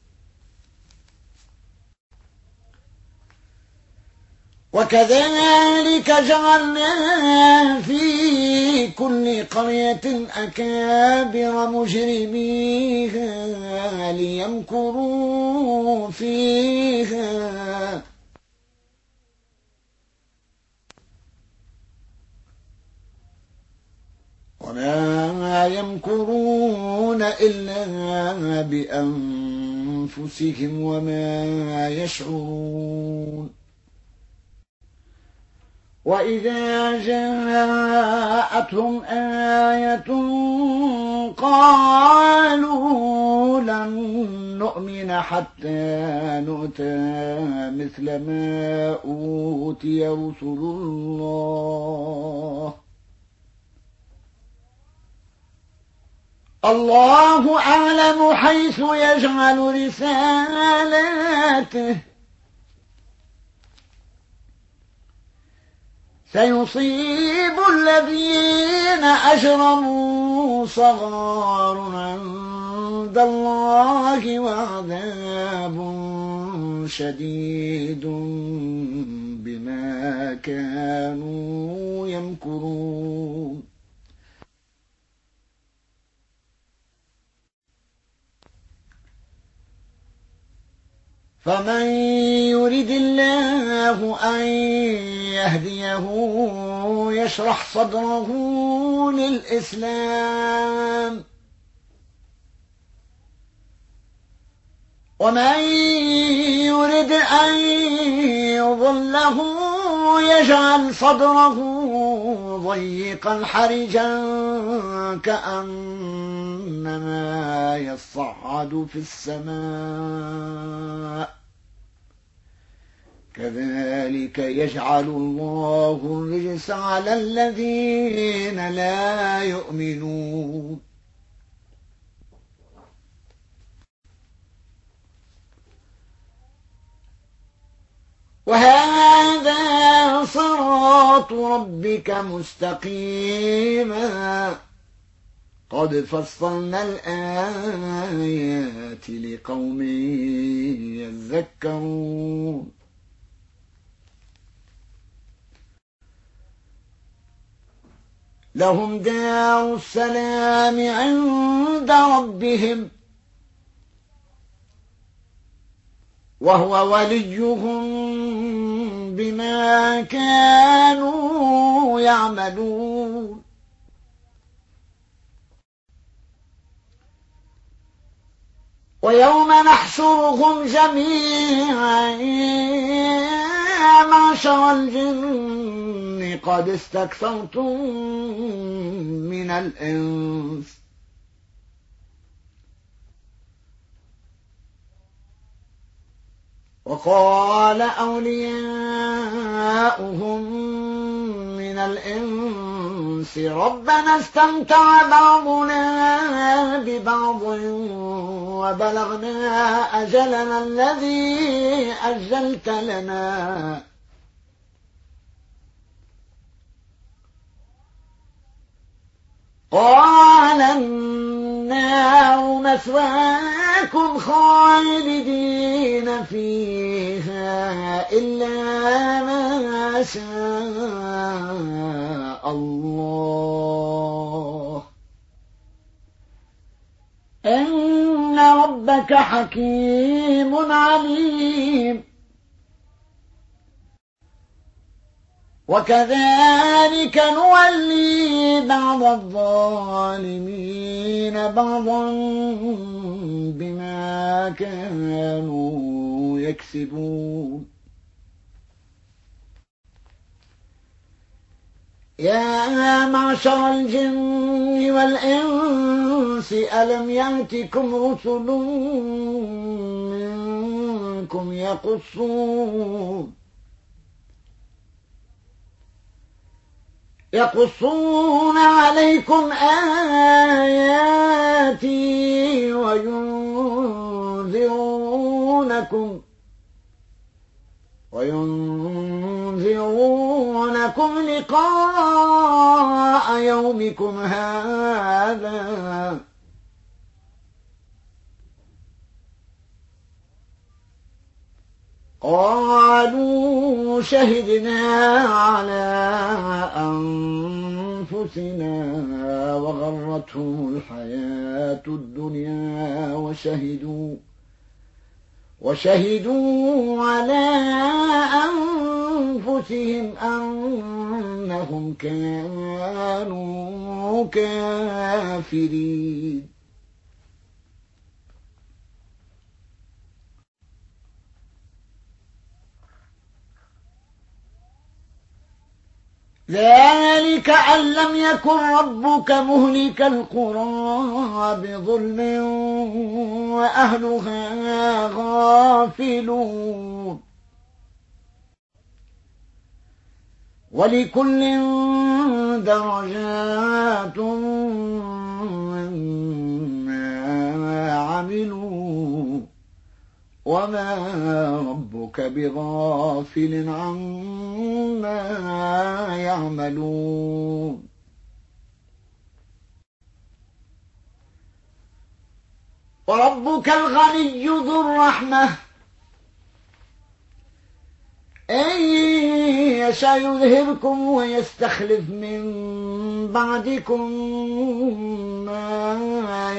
وكذلك جعلنا في كل قرية أكابر مجرميها ليمكروا فيها وما يمكرون إلا بأنفسهم وما يشعرون وإذا جاءتهم آية قالوا لن نؤمن حتى نؤتى مثل ما أوتي رسل الله أعلم حيث يجعل رسالاته سيصيب الذين أجرموا صغار عند الله وعذاب شديد بما كانوا يمكرون فمن يرد الله أن يهديه يشرح صدره للإسلام ومن يرد أن يضله يجعل صدره ضيقا حرجا كأنما يصعد في السماء كذلك يجعل الله الرجس على الذين لا يؤمنون وهذا صراط ربك مستقيما قد فصلنا الآيات لقوم يذكرون لهم دار السلام عند ربهم وهو وليهم بما كانوا يعملون ويوم نحشرهم جميعا يا معشر الجن قد استكثرتم من الإنس وقال أولياؤهم من الإنس ربنا استمتع بعضنا ببعض وبلغنا أجلنا الذي أجلت لنا قال النار مثواكم خالدين فيها إلا ما شاء الله إن ربك حكيم عليم وكذلك نولي بعض الظالمين بعضا بما كانوا يكسبون يا معشر الجن والإنس ألم يأتكم رسل منكم يقصون عليكم آياتي وينذرونكم لقاء يومكم هذا قالوا شهدنا على أنفسنا وغرتهم الحياة الدنيا وشهدوا على أنفسهم أنهم كانوا كافرين ذلك أن لم يكن ربك مهلك القرى بظلم وأهلها غافلون ولكل درجات مما عملوا وما ربك بغافل عما يعملون وربك الغني ذو الرحمة إن يشاء يذهبكم ويستخلف من بعدكم ما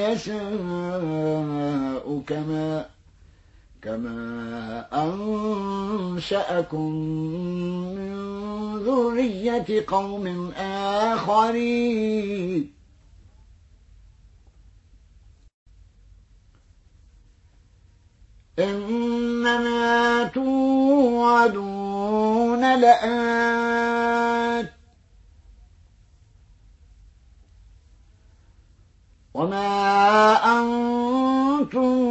يشاء كما أنشأكم من ذرية قوم آخرين إنما توعدون لآت وما أنتم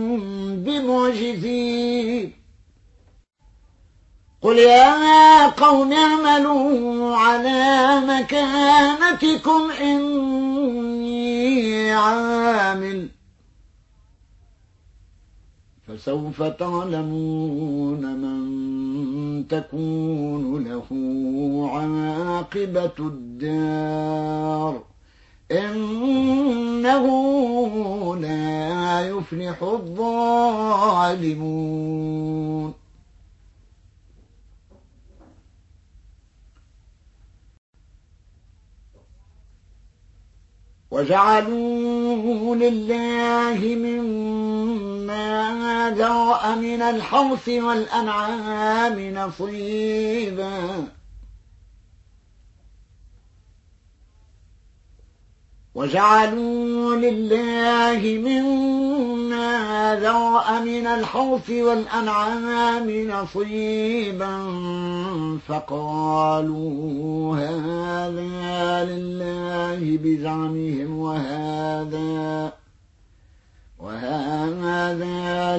بمعجزين قل يا قوم اعملوا على مكانتكم إني عامل فسوف تعلمون من تكون له عاقبة الدار إنه لا يفلح الظالمون. وجعلوا لله مما ذرأ من الحرث والأنعام نصيبا وجعلوا لله مما ذرأ من الحرث والأنعام نصيبا فقالوا هذا لله بزعمهم وهذا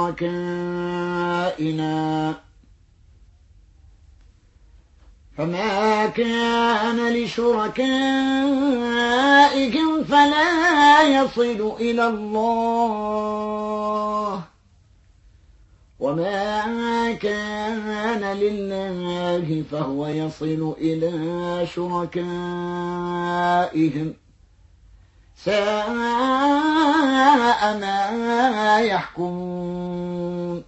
لشركائنا فما كان لشركائهم فلا يصل إلى الله وما كان لله فهو يصل إلى شركائهم ساء ما يحكمون.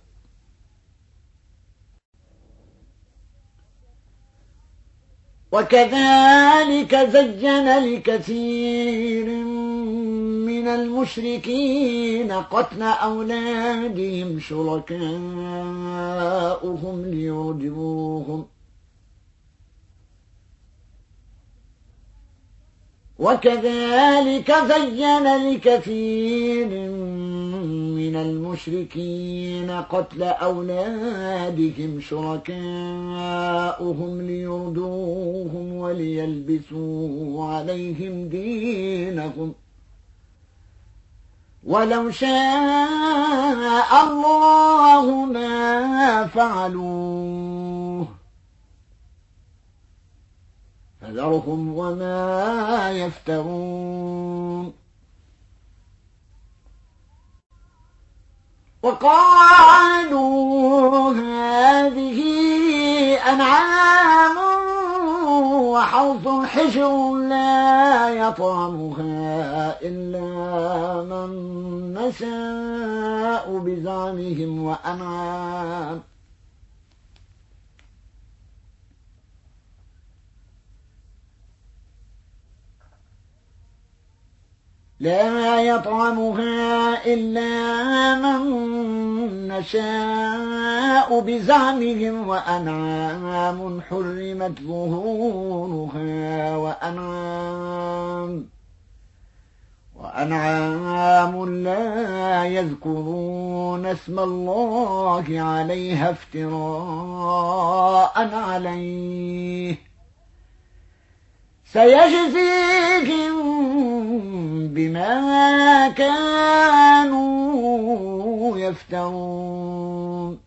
وكذلك زين لكثير من المشركين قتل أولادهم شركاؤهم ليرجموهم وكذلك زين لكثير من المشركين قتل أولادهم شركاؤهم ليردوهم وليلبسوا عليهم دينهم ولو شاء الله ما فعلوه فذرهم وما يفترون. وقالوا هذه أنعام وحرث حجر لا يطعمها إلا من نشاء بزعمهم لا يطعمها إلا من نشاء بزعمهم وأنعام حرمت ظهورها وأنعام لا يذكرون اسم الله عليها افتراء عليه سيجزيهم بما كانوا يفترون.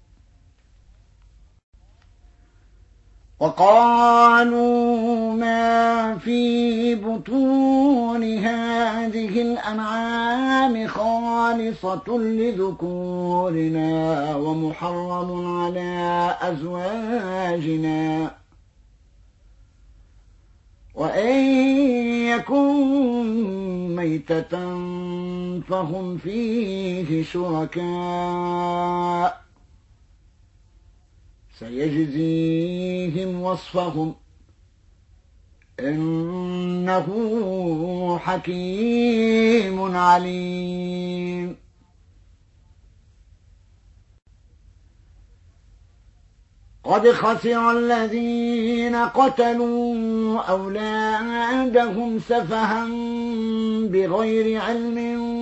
وقالوا ما في بطون هذه الأنعام خالصة لذكورنا ومحرم على أزواجنا وإن يكن ميتة فهم فيه شركاء سيجزيهم وصفهم إنه حكيم عليم. قد خسر الذين قتلوا أولادهم سفها بغير علم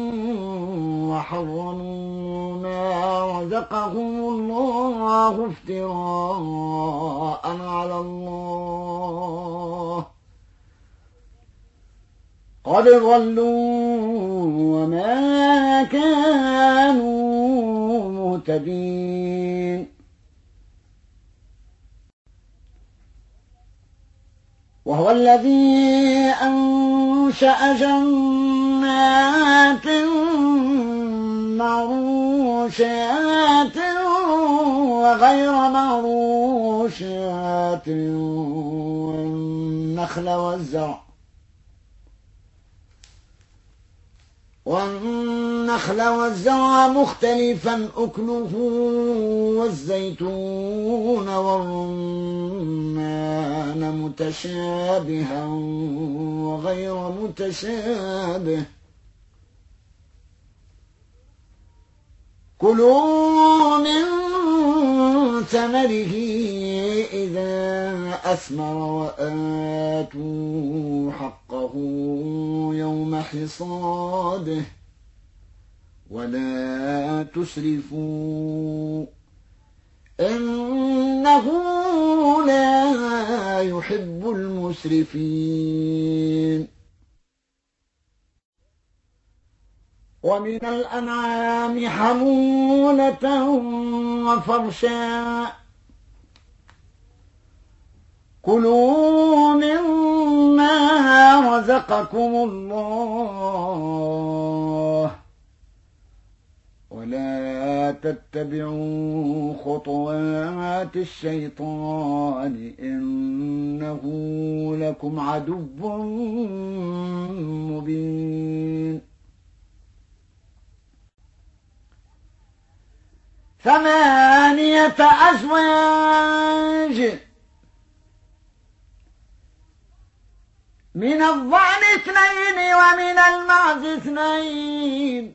وحرموا ما رزقهم الله افتراء على الله قد ضلوا وما كانوا مهتدين. وهو الذي أنشأ جنات معروشات وغير معروشات والنخل والزرع والنخل والزرع مختلفا أكله والزيتون والرمان متشابها وغير متشابه كلوا من ثمره إذا أثمر وآتوا حقه يوم حصاده ولا تسرفوا إنه لا يحب المسرفين ومن الأنعام حمولة وفرشا كلوا مما رزقكم الله ولا تتبعوا خطوات الشيطان إنه لكم عدو مبين 8 أزواج من الضأن 2 ومن المعز 2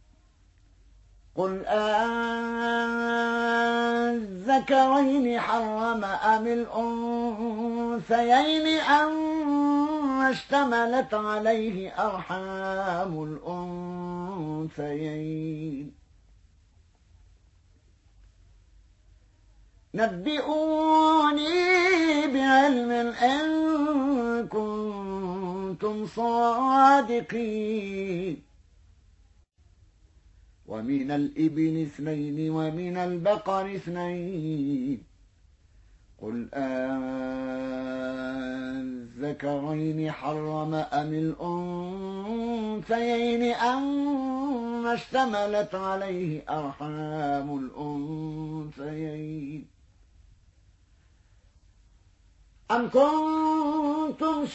قل الذكرين حرم أم الأنثيين أم اشتملت عليه أرحام الأنثيين نبئوني بعلم إن كنتم صادقين ومن الإبل 2 ومن البقر 2 قل الذكرين حرم أم الأنثيين أم اشتملت عليه أرحام الأنثيين أم كنتم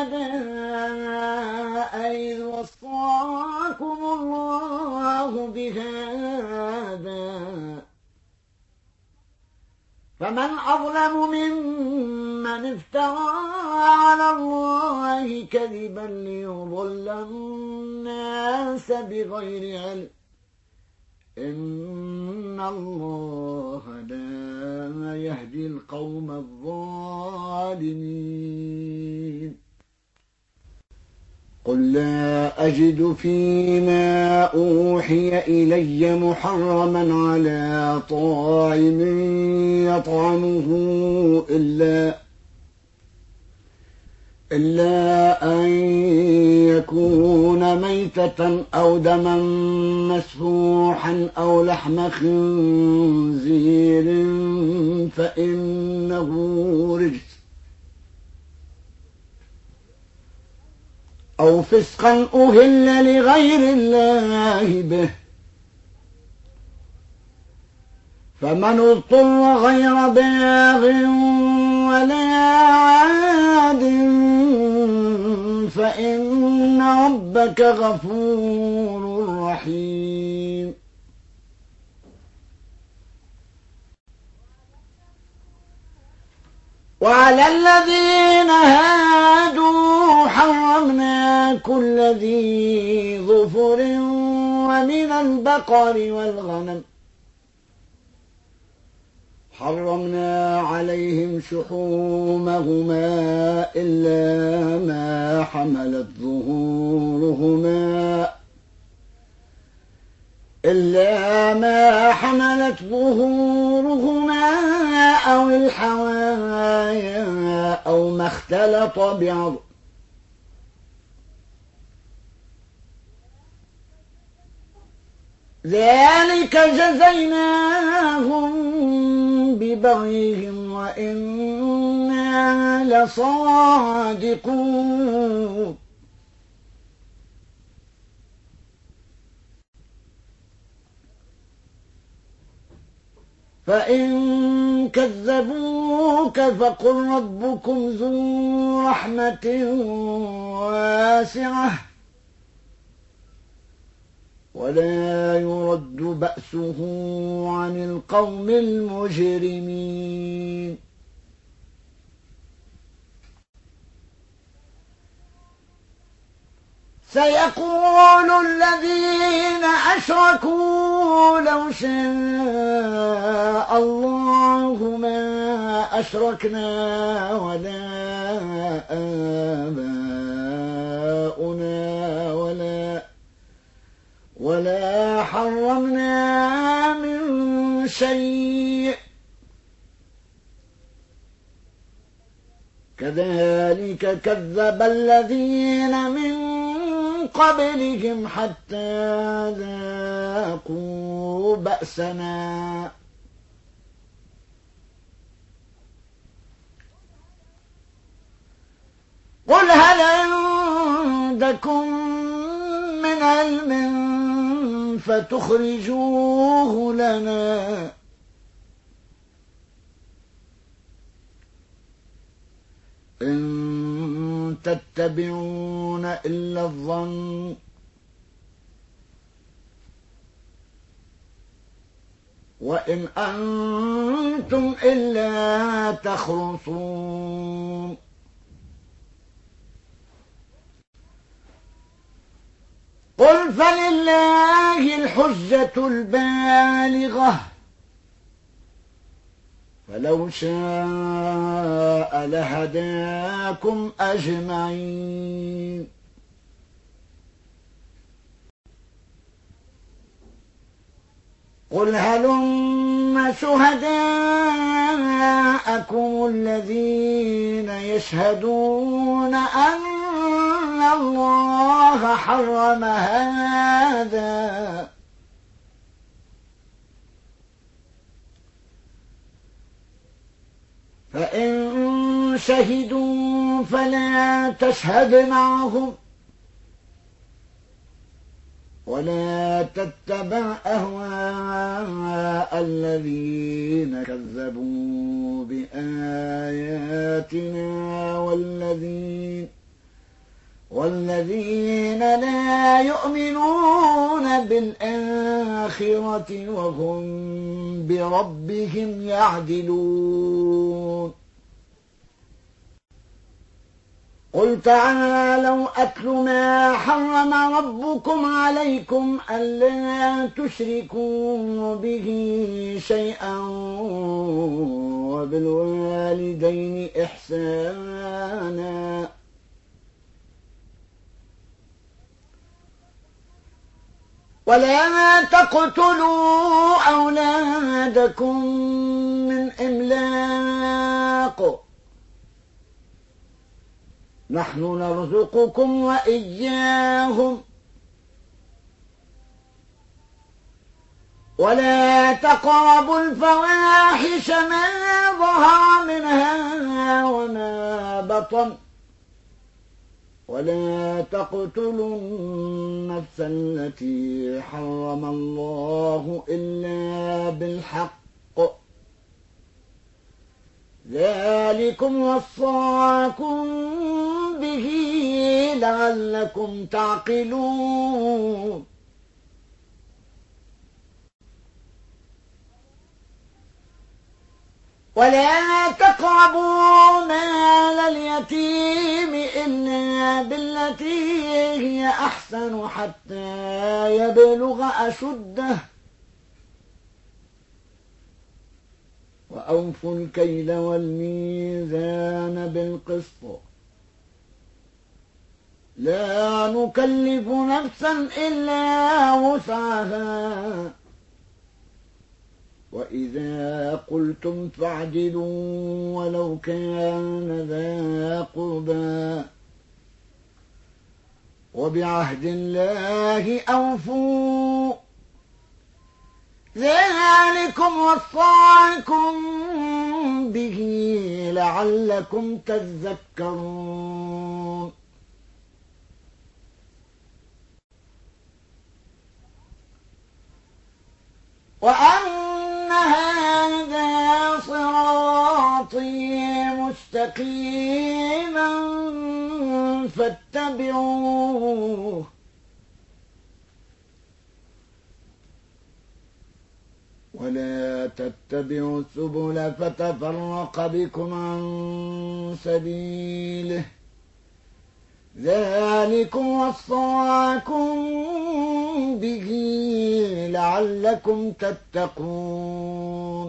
شهداء إذ وصاكم الله بهذا فمن أظلم ممن افترى على الله كذبا ليضل الناس بغير علم إن الله لا يهدي القوم الظالمين قل لا أجد فيما أوحي إلي محرما على طاعم يطعمه إلا أن يكون ميتة أو دما مسفوحا أو لحم خنزير فإنه رجس أو فسقا أهل لغير الله به فمن اضطر غير باغ ولا عاد فإن ربك غفور رحيم وعلى الذين هادوا حرمنا كل ذي ظفر ومن البقر والغنم حرمنا عليهم شحومهما إلا ما حملت ظهورهما أو الحوايا أو ما اختلط بعض ذلك جزيناهم ببغيهم وإنا لصادقون فإن كذبوك فقل ربكم ذو رحمة واسعة ولا يرد بأسه عن القوم المجرمين. سيقول الذين أشركوا لو شاء الله ما أشركنا ولا آباؤنا ولا حرمنا من شيء كذلك كذب الذين من قبلهم حتى ذاقوا بأسنا قل هل عندكم من علم فتخرجوه لنا إن تتبعون إلا الظن وإن أنتم إلا تخرصون قل فلله الحجة البالغة فلو شاء لهداكم أجمعين قل هلم شهداءكم الذين يشهدون أن الله حرم هذا فإن شهدوا فلا تشهد معهم ولا تتبع أهواء الذين كذبوا بآياتنا والذين لا يؤمنون بالآخرة وهم بربهم يعدلون قل تعالوا أتل ما حرم ربكم عليكم ألا تشركوا به شيئا وبالوالدين إحسانا ولا تقتلوا أولادكم من إملاق نحن نرزقكم وإياهم ولا تقربوا الفواحش ما ظهر منها وما بطن ولا تقتلوا النفس التي حرم الله إلا بالحق ذلكم وصاكم به لعلكم تعقلون ولا تقربوا مال اليتيم إلا بالتي هي أحسن حتى يبلغ أشده وأوفوا الكيل والميزان بالقسط لا نكلف نفسا إلا وسعها وإذا قلتم فاعدلوا ولو كان ذا قربى وبعهد الله أوفوا ذلكم وصاكم به لعلكم تذكرون وأن هذا صراطي مستقيما فاتبعوه ولا تتبعوا السبل فتفرق بكم عن سبيله ذلكم وصاكم به لعلكم تتقون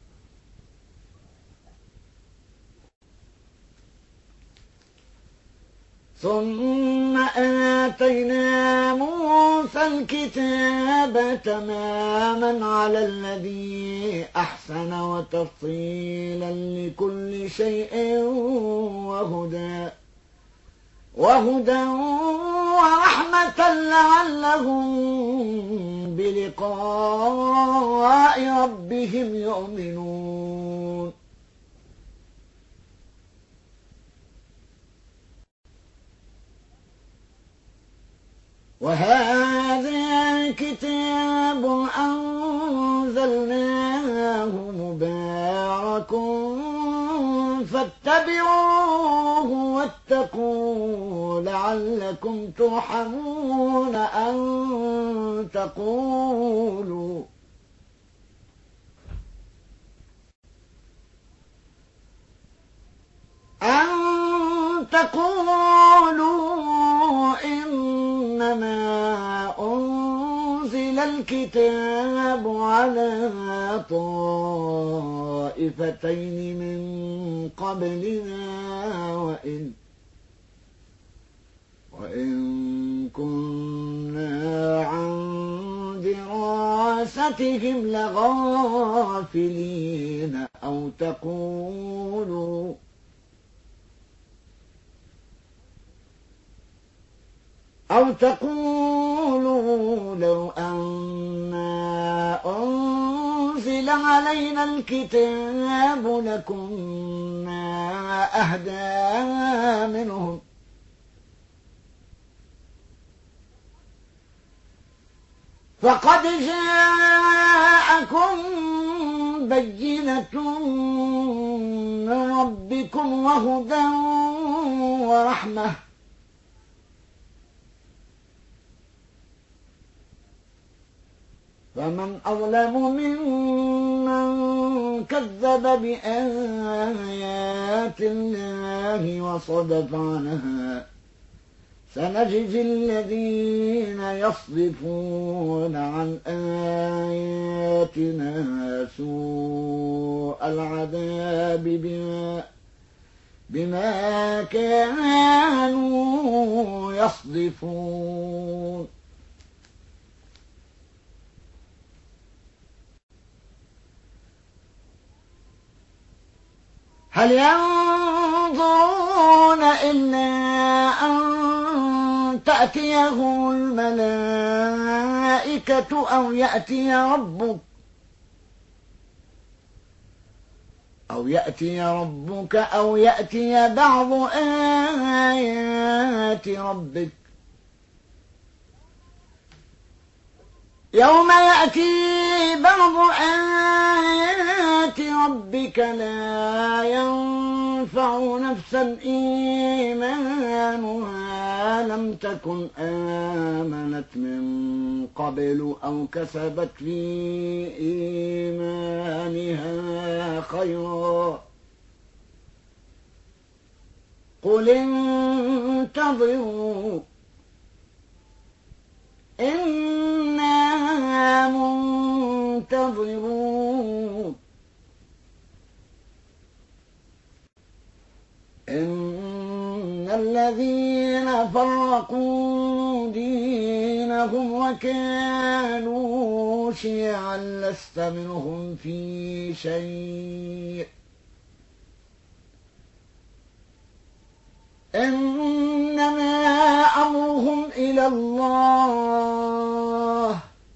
ثم آتينا موسى الكتاب تماما على الذي أحسن وتفصيلا لكل شيء وهدى ورحمة لعلهم بلقاء ربهم يؤمنون وهذا كتاب أنزلناه مبارك فاتبعوه واتقوا لعلكم ترحمون أن تقولوا إنما أنزل الكتاب على طائفتين من قبلنا وإن كنا عن دراستهم لغافلين أو تقولوا لو أنا أنزل علينا الكتاب لكنا أهدى منهم فقد جاءكم بينة من ربكم وهدى ورحمة فمن أظلم ممن كذب بآيات الله وصدف عنها سنجزي الذين يصدفون عن آياتنا سوء العذاب بما كانوا يصدفون هل ينظرون إلا أن تأتيهم الملائكة أو يأتي ربك أو يأتي بعض آيات ربك يوم يأتي بعض آيات ربك لا ينفع نفسا إيمانها لم تكن آمنت من قبل أو كسبت في إيمانها خيرا قل انتظروا إنا منتظرون إن الذين فرقوا دينهم وكانوا شيعا لست منهم في شيء إنما أمرهم إلى الله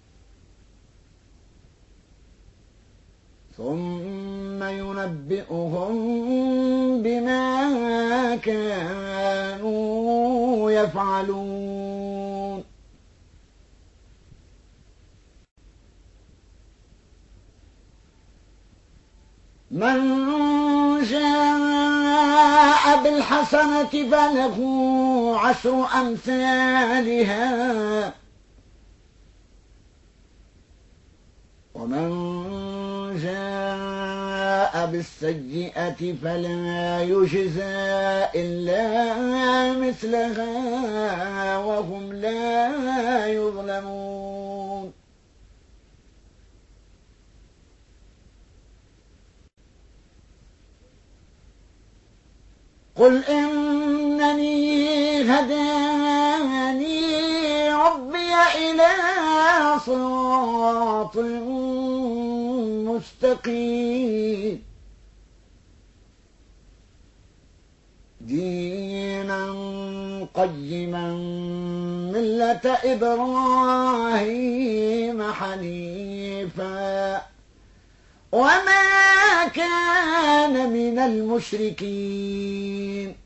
ثم ينبئهم بما كانوا يفعلون من جاء بالحسنة فله عشر أمثالها ومن جاء بالسيئة فلا يجزى إلا مثلها وهم لا يظلمون قل إنني هداني ربي إلى صراط مستقيم دينا قيما ملة إبراهيم حنيفا وما كان من المشركين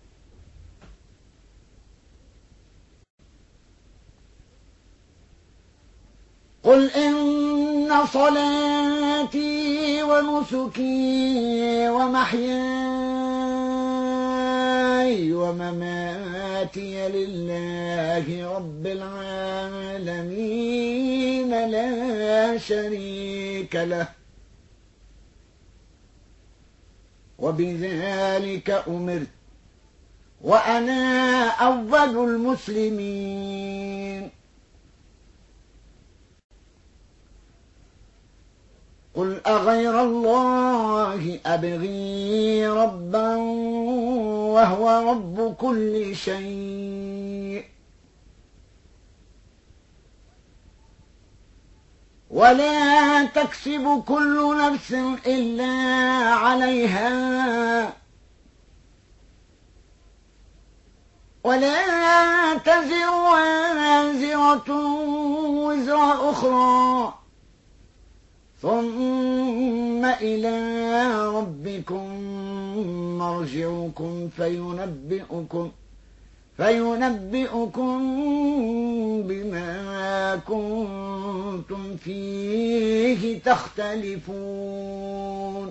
قل إن صلاتي ونسكي ومحياي ومماتي لله رب العالمين لا شريك له وبذلك أمرت وأنا أول المسلمين قل أغير الله أبغي ربا وهو رب كل شيء ولا تكسب كل نفس إلا عليها ولا تزر وازرة وزر أخرى ثم إلى ربكم مرجعكم فينبئكم بما كنتم فيه تختلفون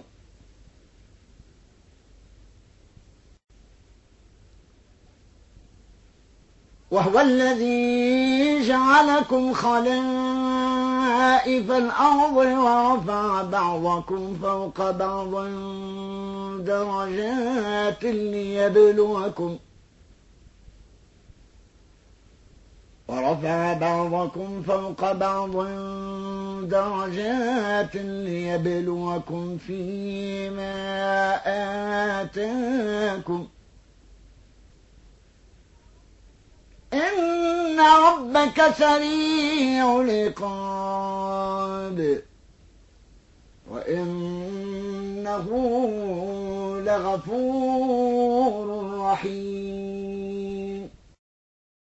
وهو الذي جعلكم خلائف الأرض ورفع بعضكم فوق بعض درجات ليبلوكم فيما آتاكم إن ربك سريع العقاب وإنه لغفور رحيم